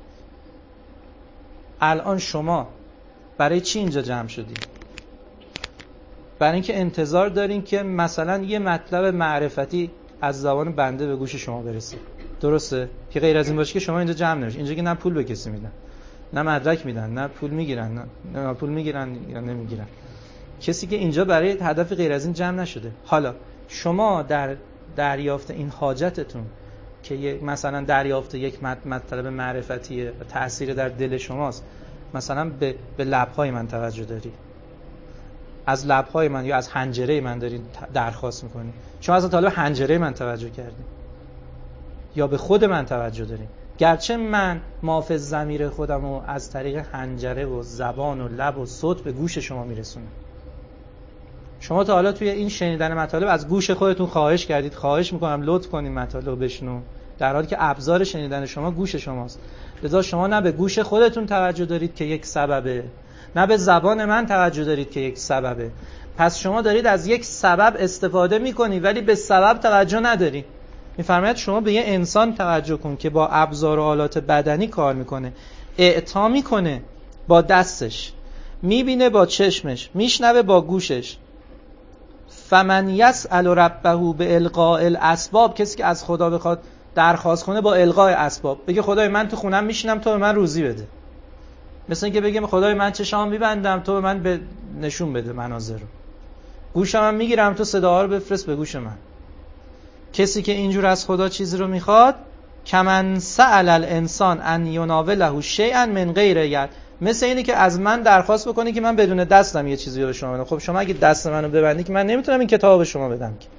الان شما برای چی اینجا جمع شدی؟ برای اینکه انتظار دارین که مثلا یه مطلب معرفتی از زبان بنده به گوش شما برسه، درسته؟ که غیر از این باشه که شما اینجا جمع نمیشید. اینجا که نه پول به کسی میدن، نه مدرک میدن، نه پول میگیرن، نه, نه پول میگیرن یا نمیگیرن. کسی که اینجا برای هدف غیر از این جمع نشده. حالا شما در دریافت این حاجتتون که مثلا دریافت یک مطلب معرفتیه و تأثیر در دل شماست، مثلا به به لب‌های من توجه داری، از لب‌های من یا از حنجره من داری درخواست می‌کنی. شما اصلا طالب حنجره من توجه کردی یا به خود من توجه داری؟ گرچه من محافظ ضمیر خودم رو از طریق حنجره و زبان و لب و صوت به گوش شما میرسونم. شما تا حالا توی این شنیدن مطالب از گوش خودتون خواهش کردید خواهش می‌کنم لطف کنین مطالب رو بشنو، در حالی که ابزار شنیدن شما گوش شماست. لذا شما نه به گوش خودتون توجه دارید که یک سببه، نه به زبان من توجه دارید که یک سببه. پس شما دارید از یک سبب استفاده میکنید ولی به سبب توجه ندارید. میفرماید شما به یه انسان توجه کن که با ابزار و آلات بدنی کار میکنه، اعطا میکنه با دستش، میبینه با چشمش، میشنوه با گوشش. فمن یسأل ربه به القاء الاسباب، کسی که از خدا بخواد درخواست کنه با القاء اسباب، بگه خدای من تو خونم میشینم تو به من روزی بده. مثل اینکه بگم خدای من چشام میبندم تو به من به نشون بده مناظر رو، گوشم هم میگیرم تو صداها رو بفرست به گوش من. کسی که اینجور از خدا چیزی رو میخواد، کمن سأل الانسان ان یناوله شیئا من غیر ید، مثل اینه که از من درخواست بکنی که من بدون دستم یه چیزی رو به شما بدم. خب شما اگه دست منو ببندی که من نمیتونم این کتابو به شما بدم که.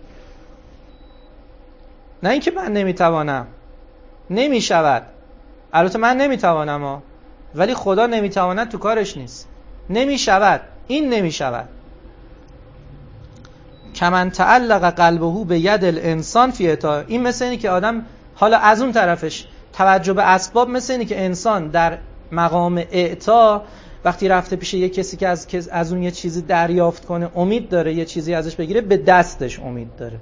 نه اینکه من نمیتوانم، نمیشود. البته من نمیتوانم ها، ولی خدا نمیتواند تو کارش نیست. نمیشود، این نمیشود. کمن تعلق قلبه به ید الانسان فی اطاعه، این مثل اینه که آدم حالا از اون طرفش توجه به اسباب، مثل اینه که انسان در مقام اعطا وقتی رفته پیش یه کسی که از از اون یه چیزی دریافت کنه، امید داره یه چیزی ازش بگیره، به دستش امید داره.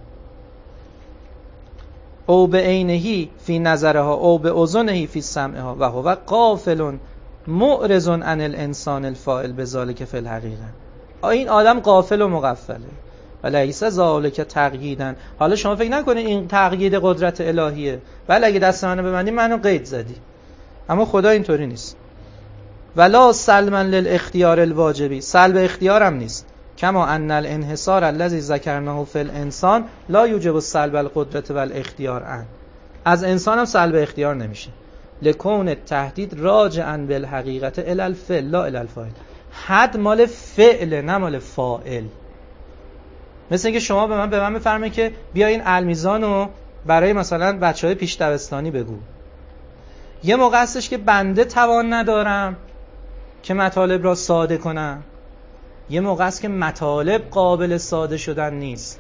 او به عینهی فی نظرها او به اذنهی فی سمعها و هو غافل معرض عن الانسان الفاعل بذلک فی الحقیقه. این آدم غافل و مغفله. ولیس ذالک تقییدا. حالا شما فکر نکنید این تقیید قدرت الهیه، ولی اگه دست منو ببندی منو قید زدی. اما خدا اینطوری نیست. ولا سلما للاختیار الواجبی، سلب اختیارم نیست. کما ان الانحصار الذي ذکرناه فی الانسان لا یوجب سلب القدرت والاختیار ان، از انسان هم سلب اختیار نمیشه. لکون التهدید راجعا بالحقیقت الی الفعل لا الی الفاعل، حد مال فعل نه مال فاعل. مثل اینکه شما به من به من بفرمایید که بیا این المیزانو برای مثلا بچهای پیش دبستانی بگو. یه موقع هستش که بنده توان ندارم که مطالب را ساده کنم، یه موقع است که مطالب قابل ساده شدن نیست.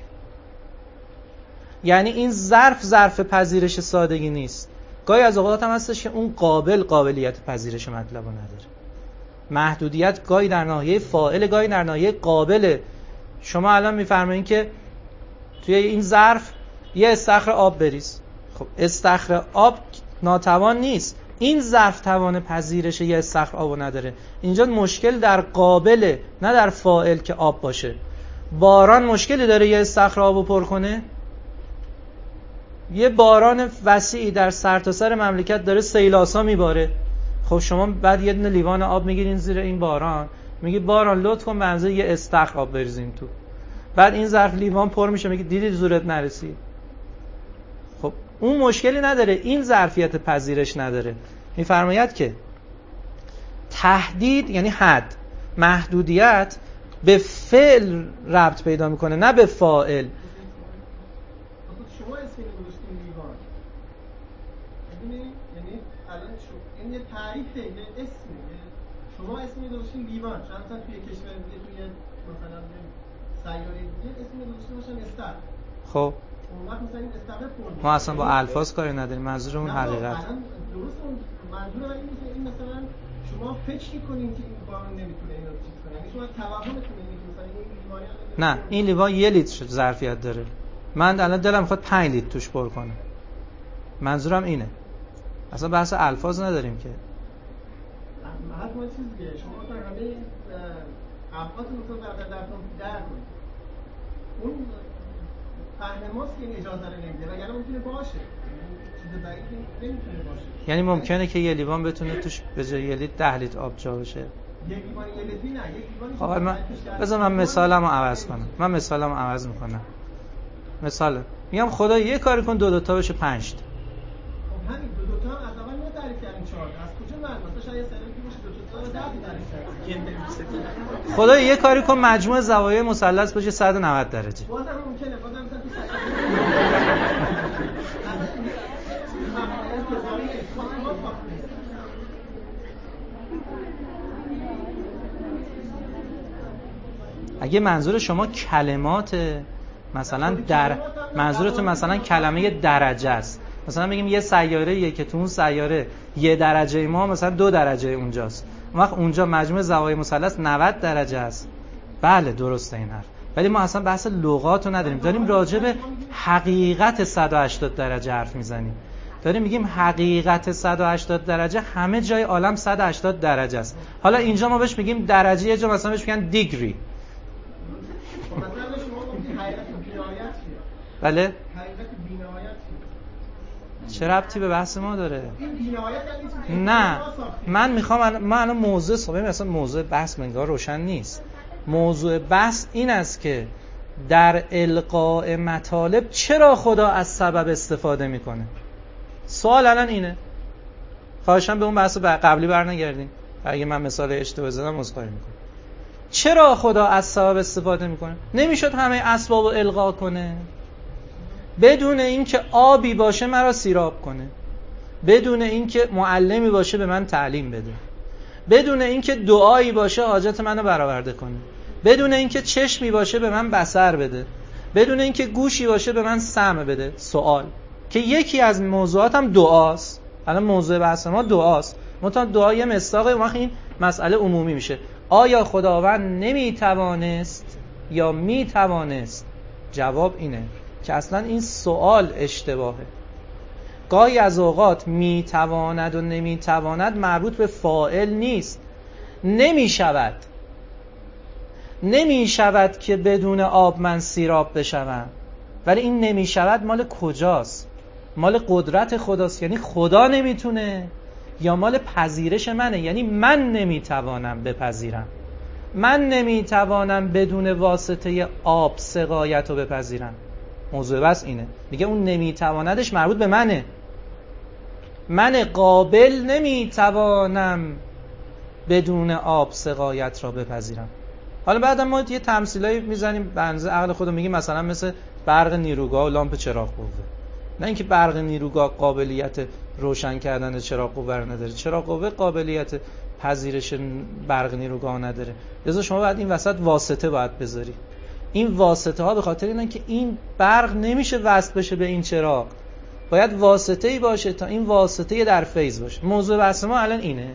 یعنی این ظرف ظرف پذیرش سادگی نیست. گاهی از اوقات هم هستش که اون قابل قابلیت پذیرش مطلب رو نداره. محدودیت گاهی در ناحیه فاعل، گاهی در ناحیه قابل. شما الان میفرمایید که توی این ظرف یه استخر آب بریز. خب استخر آب ناتوان نیست، این ظرف توان پذیرش یه استخر آبو نداره. اینجا مشکل در قابله نه در فاعل که آب باشه. باران مشکلی داره یه استخر آبو پر کنه؟ یه باران وسیعی در سرتاسر مملکت داره سیلاسا میباره. خب شما بعد یه دونه لیوان آب میگیرین زیر این باران، میگی باران لطف کن به اندازه یه استخر آب بریزین تو. بعد این ظرف لیوان پر میشه، میگی دیدی زورت نرسید. خب اون مشکلی نداره، این ظرفیت پذیرش نداره. میفرماید که تهدید یعنی حد، محدودیت به فعل ربط پیدا میکنه نه به فاعل. شما اسمی گذاشتین لیوان، یعنی یعنی الان این یه تعریفه، یه اسمی. شما اسمی گذاشتین لیوان، شاید مثلا توی کشور دیگه توی مثلا سیاره دیگه اسمی گذاشته باشن استخر. خب اون وقت مثلا این استخر پر، ما اصلا با الفاظ کاری نداریم، منظور اون حقیقت. الان درست اون منظور من اینه که این مثلا شما فکر می‌کنین که این بارون نمیتونه اینو چیز کنه، یعنی شما توهمتون اینه که مثلا این لیوانی نه، این لیوان یه لیتر ظرفیت داره، من الان دلم می‌خواد پنج لیتر توش پر کنم. منظورم اینه. اصلا بحث الفاظ نداریم که. حتما چیزیه شما تا همه ابعاد رو در درتون درک کنید. اون فهم ماست که اجازه رو نمیده، وگرنه ممکنه باشه. چیز ضعیفی نمیتونه باشه. یعنی ممکنه که یه لیوان بتونه توش به جای یه لیتر ده لیتر آب جا بشه. یک لیوان یه لیتری نه، یک لیوانی. خب من بذار من مثالمو عوض کنم. من مثالمو عوض میکنم. مثال میگم خدا یه کاری کن دو دو تا بشه پنج تا. خب همین دو دو تا از اول ما تعریف کردیم چهار تا. از کجا معلومه؟ مثلا شاید سری که باشه دو تا رو ده تعریف کردیم. خدا یه کاری کن مجموع زوایای مثلث باشه صد و نود درجه. بازم ممکنه، بازم مثلا تو اگه منظور شما کلمات مثلا در منظورتون مثلا کلمه درجه است، مثلا میگیم یه سیاره یه که تو اون سیاره یه درجه ما مثلا دو درجه اونجاست، اون وقت اونجا مجموع زوایای مثلث نود درجه است. بله درسته این حرف. ولی ما اصلا بحث لغات رو نداریم، داریم راجع به حقیقت صد و هشتاد درجه حرف میزنیم. داریم میگیم حقیقت صد و هشتاد درجه همه جای عالم صد و هشتاد درجه است. حالا اینجا ما بهش میگیم درجه، یه جا مثلا بهش میگن دیگری. بله؟ چه ربطی به بحث ما داره؟ نه، من میخوام ما الان موضوع صحبت مثلا موضوع بحث منگار روشن نیست. موضوع بحث این است که در القاء مطالب چرا خدا از سبب استفاده میکنه. سوال الان اینه. خواهشاً به اون بحث قبلی برنگردیم. اگه من مثال اشتباه زدم عذرخواهی میکنم. چرا خدا از سبب استفاده میکنه؟ نمیشد همه اسباب رو القا کنه؟ بدون اینکه آبی باشه مرا سیراب کنه، بدون اینکه معلمی باشه به من تعلیم بده، بدون اینکه دعایی باشه حاجت منو برآورده کنه، بدون اینکه چشمی باشه به من بصر بده، بدون اینکه گوشی باشه به من سمع بده. سوال که یکی از موضوعاتم دعاست. الان موضوع بحث ما دعاست. مثلا دعا یه مصداقه، اون وقت این مسئله عمومی میشه. آیا خداوند نمیتوانست یا میتوانست؟ جواب اینه که اصلا این سوال اشتباهه. گاهی از اوقات میتواند و نمیتواند مربوط به فاعل نیست. نمیشود نمیشود که بدون آب من سیراب بشوم. ولی این نمیشود مال کجاست؟ مال قدرت خداست، یعنی خدا نمیتونه، یا مال پذیرش منه، یعنی من نمیتوانم بپذیرم. من نمیتوانم بدون واسطه آب سقایت رو بپذیرم. موضوع بس اینه. میگه اون نمیتواندش مربوط به منه. من قابل نمیتوانم بدون آب سقایت را بپذیرم. حالا بعدا ما یه تمثیلایی میزنیم بنز عقل خودمون، میگیم مثلا مثل برق نیروگاه و لامپ چراغ قوه. نه اینکه برق نیروگاه قابلیت روشن کردن چراغ قوه رو نداره، چراغ قوه قابلیت پذیرش برق نیروگاه نداره. لذا شما باید این وسط واسطه باید بذاری. این واسطه ها به خاطر اینه که این برق نمیشه وصل بشه به این چراغ، باید واسطه‌ای باشه تا این واسطه در فیض باشه. موضوع بحث ما الان اینه.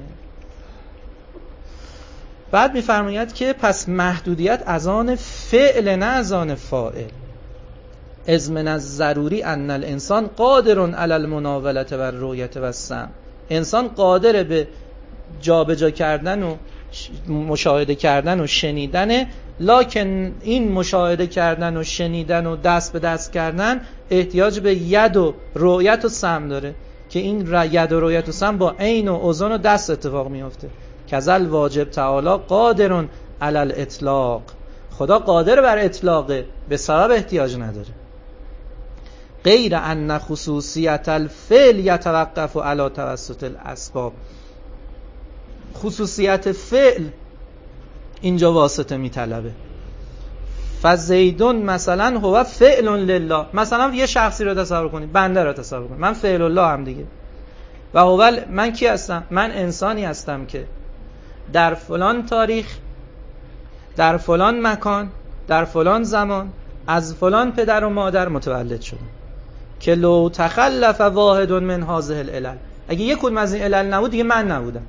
بعد میفرماید که پس محدودیت از آن فعل نه از آن فاعل. از من از ضروری ان الانسان قادر علی المناولة و الرؤیة و السمع. انسان قادر به جابجا کردن و مشاهده کردن و شنیدن، لکن این مشاهده کردن و شنیدن و دست به دست کردن احتیاج به ید و رؤیت و سمع داره که این ید و رؤیت و سمع با عین و اذن و دست اتفاق میفته. کذل واجب تعالی قادر علی الاطلاق. خدا قادر بر اطلاقه، به سبب احتیاج نداره. غیر ان خصوصیت الفعل یتوقف علی توسط الاسباب. خصوصیت فعل اینجا واسطه میطلبه. فزیدون مثلا هو فعل لله. مثلا یه شخصی رو تصور کنید، بنده رو تصور کنید، من فعل الله هم دیگه. و اول من کی هستم؟ من انسانی هستم که در فلان تاریخ، در فلان مکان، در فلان زمان از فلان پدر و مادر متولد شدم که لو تخلف واحد من هذه العلل، اگه یک کدوم از این علل نبود دیگه من نبودم.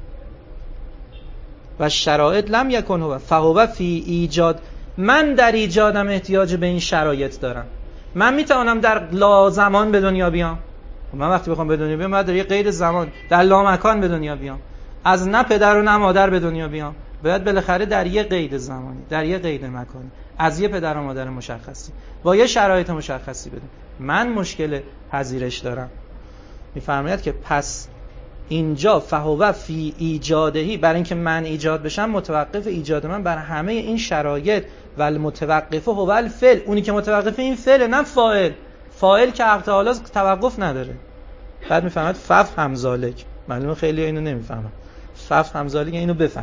و شرایط لم یکن هو فهو فی ایجاد. من در ایجادم احتیاج به این شرایط دارم. من میتوانم در لا زمان به دنیا بیام. من وقتی بخوام به دنیا بیام باید در یه غیر زمان، در لا مکان به دنیا بیام. از نه پدر و نه مادر به دنیا بیام، باید بالاخره در یه قید زمانی، در یه قید مکانی، از یه پدر و مادر مشخصی، با یه شرایط مشخصی بده. من مشکل پذیرش دارم. میفرماید که پس اینجا فهو فی ایجادهی، برای اینکه من ایجاد بشم متوقف ایجاد من بر همه این شرایط. و المتوقف هو الفعل. اونی که متوقف این فعل، نه فاعل. فاعل که حق تعالی توقف نداره. بعد میفهمد فف همزالک. معلومه خیلی اینو نمیفهمن. فف همزالک اینو بفهم.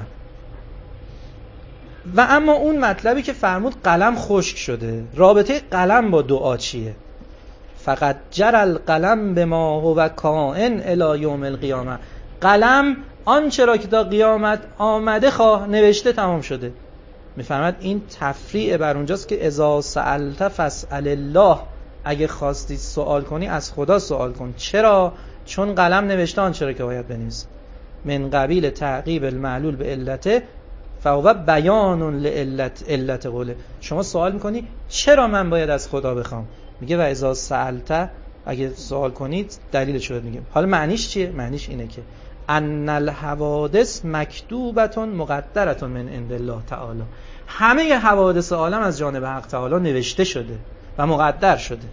و اما اون مطلبی که فرمود قلم خشک شده، رابطه قلم با دعا چیه؟ فقط جر القلم به ما هو کائن الی یوم القیامه. قلم آنچه را که تا قیامت آمده خواه نوشته تمام شده. میفرماد این تفریع بر اونجاست که اذا سألت فاسأل الله. اگه خواستی سوال کنی از خدا سوال کن. چرا؟ چون قلم نوشته آنچه را که باید بنویسه. من قبیل تعقیب المعلول به علته فهو بیان لعلت علت قوله. شما سوال میکنی چرا من باید از خدا بخوام؟ میگه و اذا سألت، اگه سوال کنید دلیلش رو میگم. حالا معنیش چیه؟ معنیش اینه که ان الحوادث مکتوبه مقدره من عند الله تعالی، همه حوادث عالم از جانب حق تعالی نوشته شده و مقدر شده.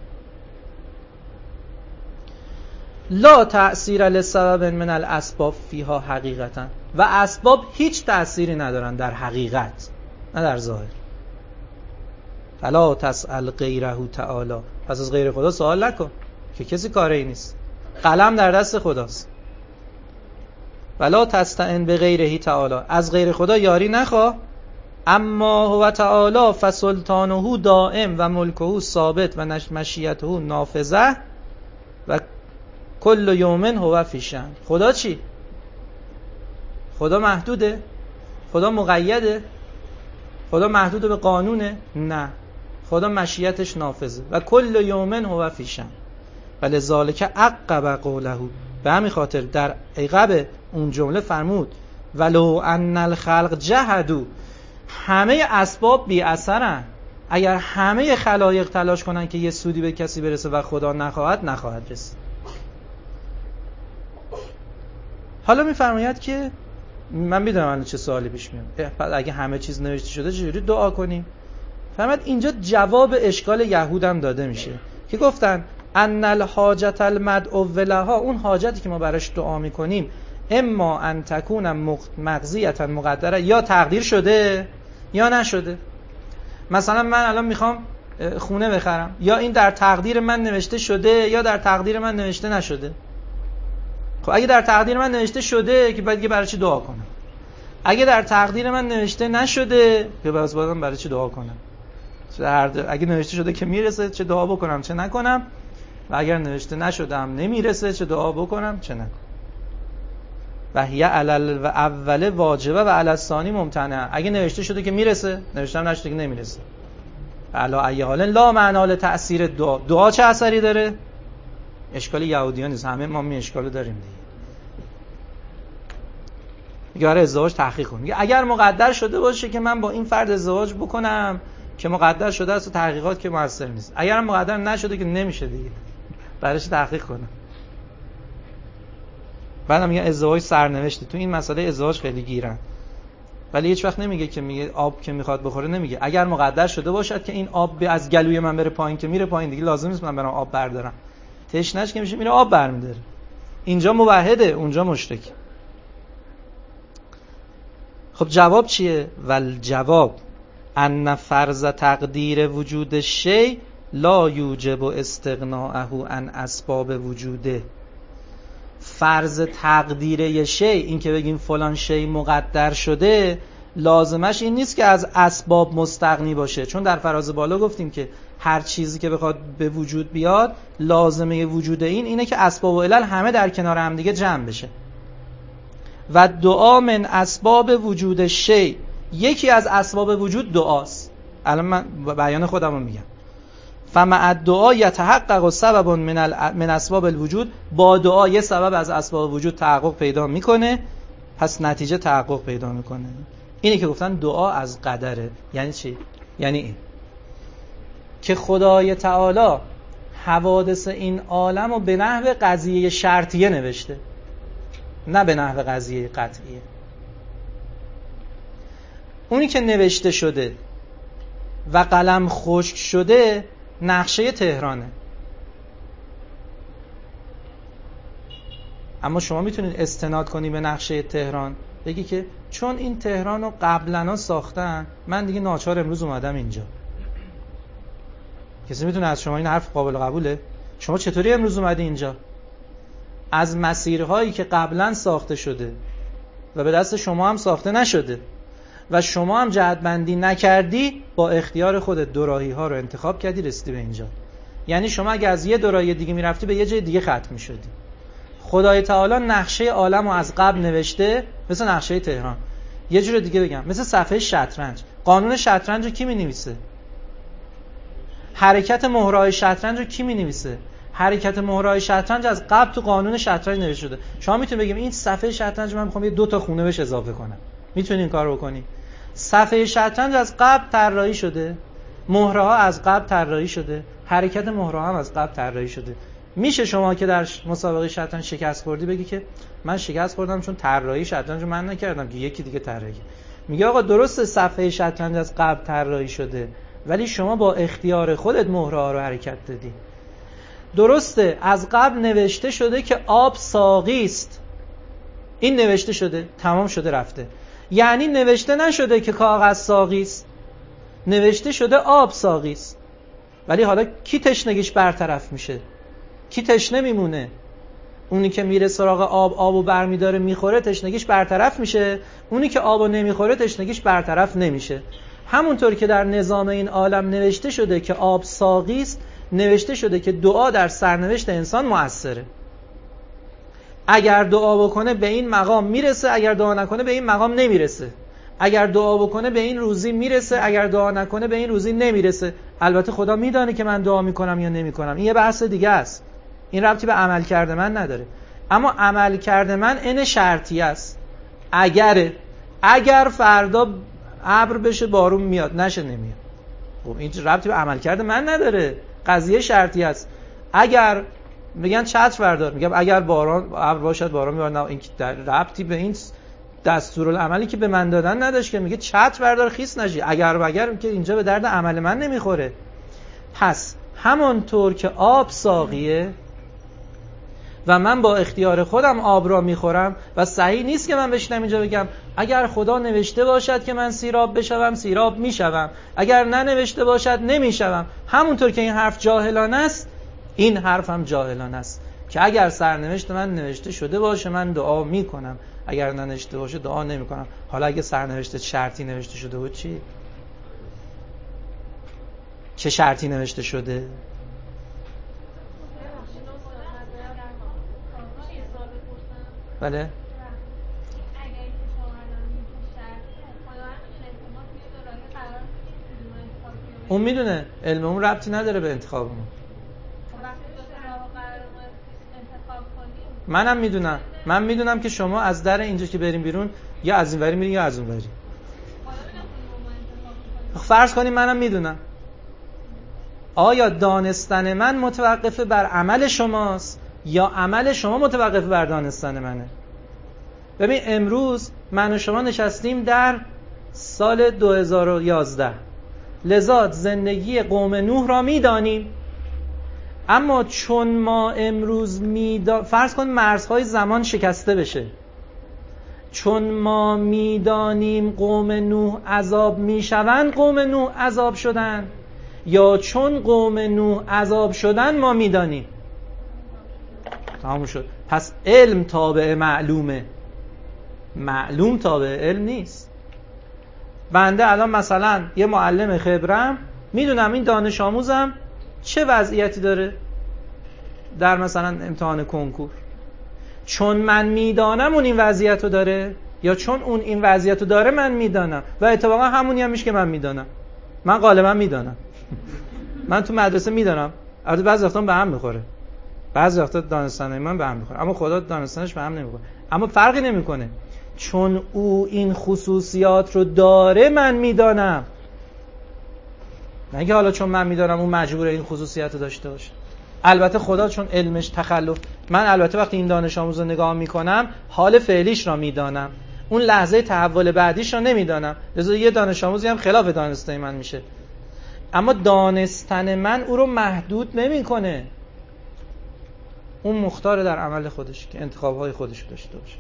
لا تأثیر لسبب من الاسباب فیها حقیقتا، و اسباب هیچ تأثیری ندارن در حقیقت، نه در ظاهر. فلا تسأل غیره تعالی، پس از غیر خدا سوال نکن که کسی کاری نیست، قلم در دست خداست. ولا تستعن بغیره تعالی، از غیر خدا یاری نخواه. اما هو تعالی فسلطانه دائم و ملکه ثابت و مشیته نافذه و کل یوم هو فی شأن. خدا چی؟ خدا محدوده؟ خدا مقیده؟ خدا محدود به قانونه؟ نه، خدا مشیتش نافذه و کل یوم هو فی شأن. ولذالک عقب قوله، به همین خاطر در عقب اون جمله فرمود ولو ان الخلق جهدوا، همه اسباب بی اثرن. اگر همه خلایق تلاش کنن که یه سودی به کسی برسه و خدا نخواهد، نخواهد رسید. حالا میفرماید که من میدونم الان چه سوالی پیش میاد، اگه همه چیز نوشته شده چجوری دعا کنیم؟ فرماید اینجا جواب اشکال یهود هم داده میشه که گفتن ان الحاجت المدعو لها، اون حاجتی که ما براش دعا میکنیم اما ان تکون مقضیه مقدره، یا تقدیر شده یا نشده. مثلا من الان میخوام خونه بخرم، یا این در تقدیر من نوشته شده یا در تقدیر من نوشته نشده. خب اگه در تقدیر من نوشته شده که باید برای چی دعا کنم؟ اگه در تقدیر من نوشته نشده که باید برای چی دعا کنم؟ اگه نوشته شده که میرسه چه دعا بکنم چه نکنم، و اگر نوشته نشده هم نمیرسه چه دعا بکنم چه نکنم. و هی علل و اول واجبه و علی الثانی ممتنع. اگه نوشته شده که میرسه، نوشته هم نشده که نمیرسه. علی ای حال لا معنی تأثیر دعا. دعا چه اثری داره؟ اشکال یهودیان نیست، همه ما می اشکالو داریم دیگه. میگه برای ازدواج تحقیق کن. میگه اگر مقدر شده باشه که من با این فرد ازدواج بکنم که مقدر شده است و تحقیقات که موثر نیست، اگر مقدر نشده که نمیشه دیگه، برایش تحقیق کنم. بعدم میگه ازدواج سرنوشته. تو این مسئله ازدواج خیلی گیرن، ولی هیچ وقت نمیگه که میگه آب که میخواد بخوره، نمیگه اگر مقدر شده باشد که این آب از گلوی من بره پایین که میره پایین، دیگه لازم نیست من برام آب بردارم. تشنش که میشه میره آب برمیداره. اینجا موحده، اونجا مشرک. خب جواب چیه؟ ول جواب ان فرض تقدیر وجود شی لا یوجب استغناءه عن اسباب وجوده. فرض تقدیر یه شی، این که بگیم فلان شی مقدر شده، لازمش این نیست که از اسباب مستغنی باشه، چون در فراز بالا گفتیم که هر چیزی که بخواد به وجود بیاد لازمه وجود این اینه که اسباب و علل همه در کنار هم دیگه جمع بشه. و دعا من اسباب وجود شی، یکی از اسباب وجود دعاست. الان من بیان خودم رو میگم. فمع الدعا یتحقق سبب من, ال... من اسباب الوجود، با دعا یه سبب از اسباب وجود تحقق پیدا میکنه، پس نتیجه تحقق پیدا میکنه. اینی که گفتن دعا از قدره. یعنی چی؟ یعنی این که خدای تعالی حوادث این عالم رو به نحو قضیه شرطیه نوشته، نه به نحو قضیه قطعیه. اونی که نوشته شده و قلم خشک شده نقشه تهرانه. اما شما میتونید استناد کنی به نقشه تهران، بگی که چون این تهران رو قبلا ساختن من دیگه ناچار امروز اومدم اینجا. کسی میتونه از شما این حرف قابل قبوله؟ شما چطوری امروز اومدی اینجا؟ از مسیرهایی که قبلا ساخته شده و به دست شما هم ساخته نشده و شما هم جهت‌بندی نکردی، با اختیار خودت دوراهی ها رو انتخاب کردی رسیدی به اینجا. یعنی شما اگه از یه دوراهی دیگه میرفتی به یه جای دیگه ختم میشدی. خدای تعالی نقشه عالم رو از قبل نوشته، مثل نقشه تهران. یه جور دیگه بگم، مثل صفحه شطرنج. قانون شطرنج رو کی می‌نویسه؟ حرکت مهره‌های شطرنج رو کی می‌نویسه؟ حرکت مهره‌های شطرنج از قبل تو قانون شطرنج نوشته شده. شما میتونید بگیم این صفحه شطرنج من می‌خوام یه دو تا خونه بهش اضافه کنم. میتونی این کارو بکنی. صفحه شطرنج از قبل طراحی شده، مهره ها از قبل طراحی شده، حرکت مهره هم از قبل طراحی شده. میشه شما که در مسابقه شطرنج شکست خوردی بگی که من شکست خوردم چون طراحی شطرنج رو من نکردم که یکی دیگه طراحی. میگه آقا درسته صفحه شطرنج از قبل طراحی شده، ولی شما با اختیار خودت مهره ها رو حرکت دادی. درسته از قبل نوشته شده که آب ساقی است، این نوشته شده، تمام شده رفته. یعنی نوشته نشده که کاغذ ساقی است، نوشته شده آب ساقی است. ولی حالا کی تشنگیش برطرف میشه؟ کی تشنه میمونه؟ اونی که میره سراغ آب، آبو برمیداره میخوره، تشنگیش برطرف میشه. اونی که آبو نمیخوره تشنگیش برطرف نمیشه. همونطور که در نظام این عالم نوشته شده که آب ساقی است، نوشته شده که دعا در سرنوشت انسان مؤثره. اگر دعا بکنه به این مقام میرسه، اگر دعا نکنه به این مقام نمیرسه. اگر دعا بکنه به این روزی میرسه، اگر دعا نکنه به این روزی نمیرسه. البته خدا میدانه که من دعا میکنم یا نمیکنم، این یه بحث دیگه است، این ربطی به عمل کرده من نداره. اما عمل کرده من این شرطی است. اگر اگر فردا ابر بشه بارون میاد، نشه نمیاد، خب این ربطی به عمل کرده من نداره، قضیه شرطی است. اگر میگن چتر بردار، میگم اگر باران ابر باشد باران میاد، نه، این ربطی به این دستورالعملی که به من دادن نداشت که میگه چتر بردار خیس نشی. اگر و اگر که اینجا به درد عمل من نمیخوره. پس همانطور که آب ساقیه و من با اختیار خودم آب را میخورم و صحیح نیست که من بشینم اینجا بگم اگر خدا نوشته باشد که من سیراب بشوم سیراب میشوم، اگر ننوشته باشد نمیشوم. همونطور که این حرف جاهلانه است، این حرف هم جاهلانه است که اگر سرنوشت من نوشته شده باشه من دعا میکنم، اگر ننوشته باشه دعا نمیکنم. حالا اگه سرنوشت شرطی نوشته شده بود چی؟ چه شرطی نوشته شده؟ بله. اون میدونه، علم اون ربطی نداره به انتخاب ما. منم میدونم، من میدونم که شما از در اینجا که بریم بیرون یا از این وری میرین یا از اون وری. فرض کنیم منم میدونم. آیا دانستن من متوقف بر عمل شماست یا عمل شما متوقف بر دانستن منه؟ ببین امروز من و شما نشستیم در سال دو هزار و یازده، لذا زندگی قوم نوح را میدانیم. اما چون ما امروز میدا... فرض کن مرزهای زمان شکسته بشه، چون ما میدانیم قوم نوح عذاب میشوند قوم نوح عذاب شدن، یا چون قوم نوح عذاب شدن ما میدانیم. تمام شد. پس علم تابع معلومه، معلوم تابع علم نیست. بنده الان مثلا یه معلم خبرم، میدونم این دانش آموزم چه وضعیتی داره در مثلا امتحان کنکور. چون من میدانم اون این وضعیت رو داره، یا چون اون این وضعیت رو داره من میدانم، و اتفاقا همونی هم میشه که من میدانم. من غالبا میدانم. من تو مدرسه میدانم، البته بعضی وقتا به هم میخوره، بعضی وقتا دانستن من به هم میخوره، اما خدا دانستنش به هم نمیخوره. اما فرقی نمیکنه، چون او این خصوصیات رو داره من میدانم. نگه حالا چون من میدانم اون مجبوره این خصوصیت رو داشته باشه. البته خدا چون علمش تخلف، من البته وقتی این دانش آموز رو نگاه میکنم حال فعلیش را میدانم، اون لحظه تحول بعدیش را نمیدانم، لذا یه دانش آموزی هم خلاف دانسته من میشه. اما دانستن من او رو محدود نمیکنه، اون مختار در عمل خودش که انتخابهای خودش رو داشته باشه.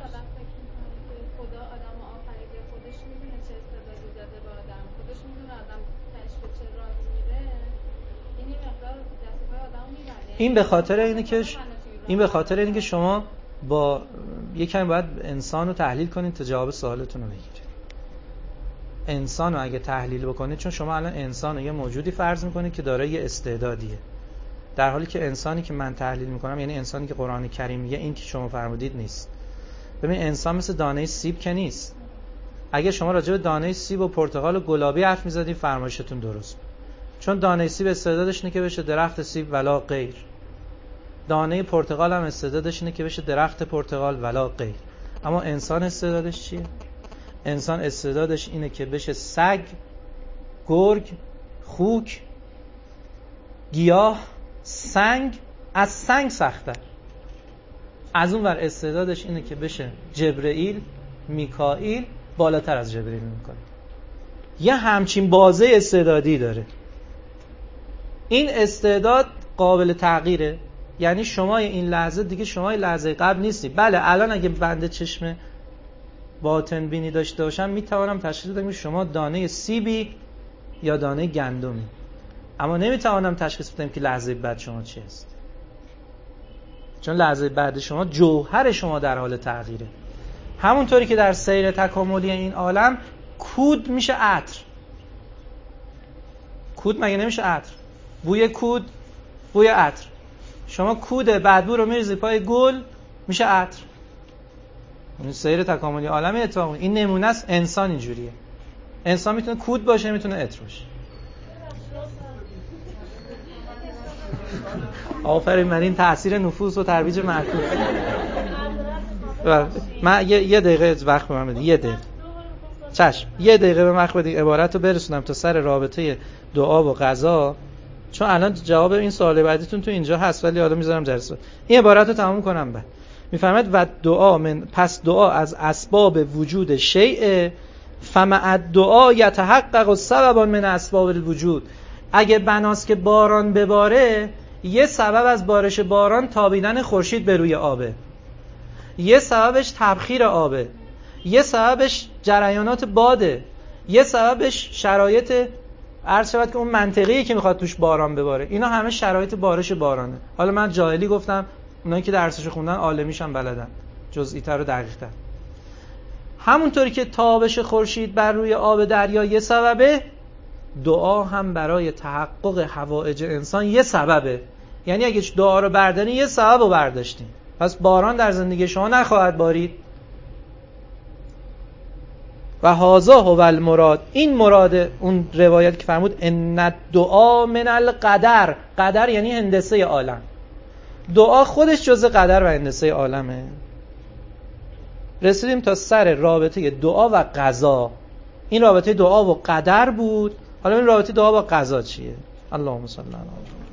این به خاطر اینه که این به خاطر اینه که شما با یکم باید انسان رو تحلیل کنید تا جواب سوالتون رو بگیرید. انسان رو اگه تحلیل بکنید، چون شما الان انسان رو یه موجودی فرض میکنید که داره یه استعدادیه، در حالی که انسانی که من تحلیل میکنم، یعنی انسانی که قرآن کریم میگه این که شما فرمودید نیست. ببین انسان مثل دانه سیب که نیست. اگه شما راجع به دانه سیب و پرتقال و گلابی حرف میزدید فرمایشتون درست، چون دانه سیب استعدادش اینه که بشه درخت سیب ولا غیر. دانه پرتقال هم استعدادش اینه که بشه درخت پرتقال ولا غیر. اما انسان استعدادش چیه؟ انسان استعدادش اینه که بشه سگ، گرگ، خوک، گیاه، سنگ، از سنگ سخت‌تر. از اون ور استعدادش اینه که بشه جبرئیل، میکائیل، بالاتر از جبرئیل میکنه. یه همچین بازه استعدادی داره. این استعداد قابل تغییره. یعنی شما این لحظه دیگه شما لحظه قبل نیستی. بله الان اگه بنده چشم باطن بینی داشته باشم میتوانم تشخیص بدم شما دانه سیبی یا دانه گندمی، اما نمیتوانم تشخیص بدم که لحظه بعد شما چی است، چون لحظه بعد شما جوهر شما در حال تغییره. همونطوری که در سیر تکاملی این عالم کود میشه عطر. کود مگه نمیشه عطر؟ بوی کود بوی عطر. شما کود بدبو رو میریزی پای گل میشه عطر. این سیر تکاملی عالم اتفاق. این نمونه است. انسان اینجوریه. انسان میتونه کود باشه، میتونه عطر باشه. آفرین، من این تأثیر نفوذ و ترویج معکوس. من یه, یه دقیقه وقت به من بدید. یه دقیقه چشم یه دقیقه به وقت بدید عبارت رو برسونم تا سر رابطه دعا و قضا، چون الان جواب این سوال بعدیتون تو اینجا هست ولی حالا میذارم جلسه. این عبارت رو تموم کنم بعد. میفهمد و دعا من پس دعا از اسباب وجود شیء فمع الدعا یتحقق سبب من اسباب الوجود. اگه بناست که باران بباره، یه سبب از بارش باران تابیدن خورشید به روی آبه، یه سببش تبخیر آبه، یه سببش جریانات باده، یه سببش شرایط عرض شود که اون منطقه‌ای که میخواد توش باران بباره. اینا همه شرایط بارش بارانه. حالا من جاهلی گفتم، اونایی که درسش خوندن عالمیشن بلدن جزئی تر و دقیق تر. همونطوری که تابش خورشید بر روی آب دریا یه سببه، دعا هم برای تحقق حوائج انسان یه سببه. یعنی اگه دعا رو برداری یه سبب رو برداشتین، پس باران در زندگی شما نخواهد بارید. و هذا هو المراد. این مراد اون روایت که فرمود ان الدعاء من القدر. قدر یعنی هندسه عالم. دعا خودش جزء قدر و هندسه عالمه. رسیدیم تا سر رابطه دعا و قضا. این رابطه دعا و قدر بود. حالا این رابطه دعا و قضا چیه؟ اللهم صل علی محمد.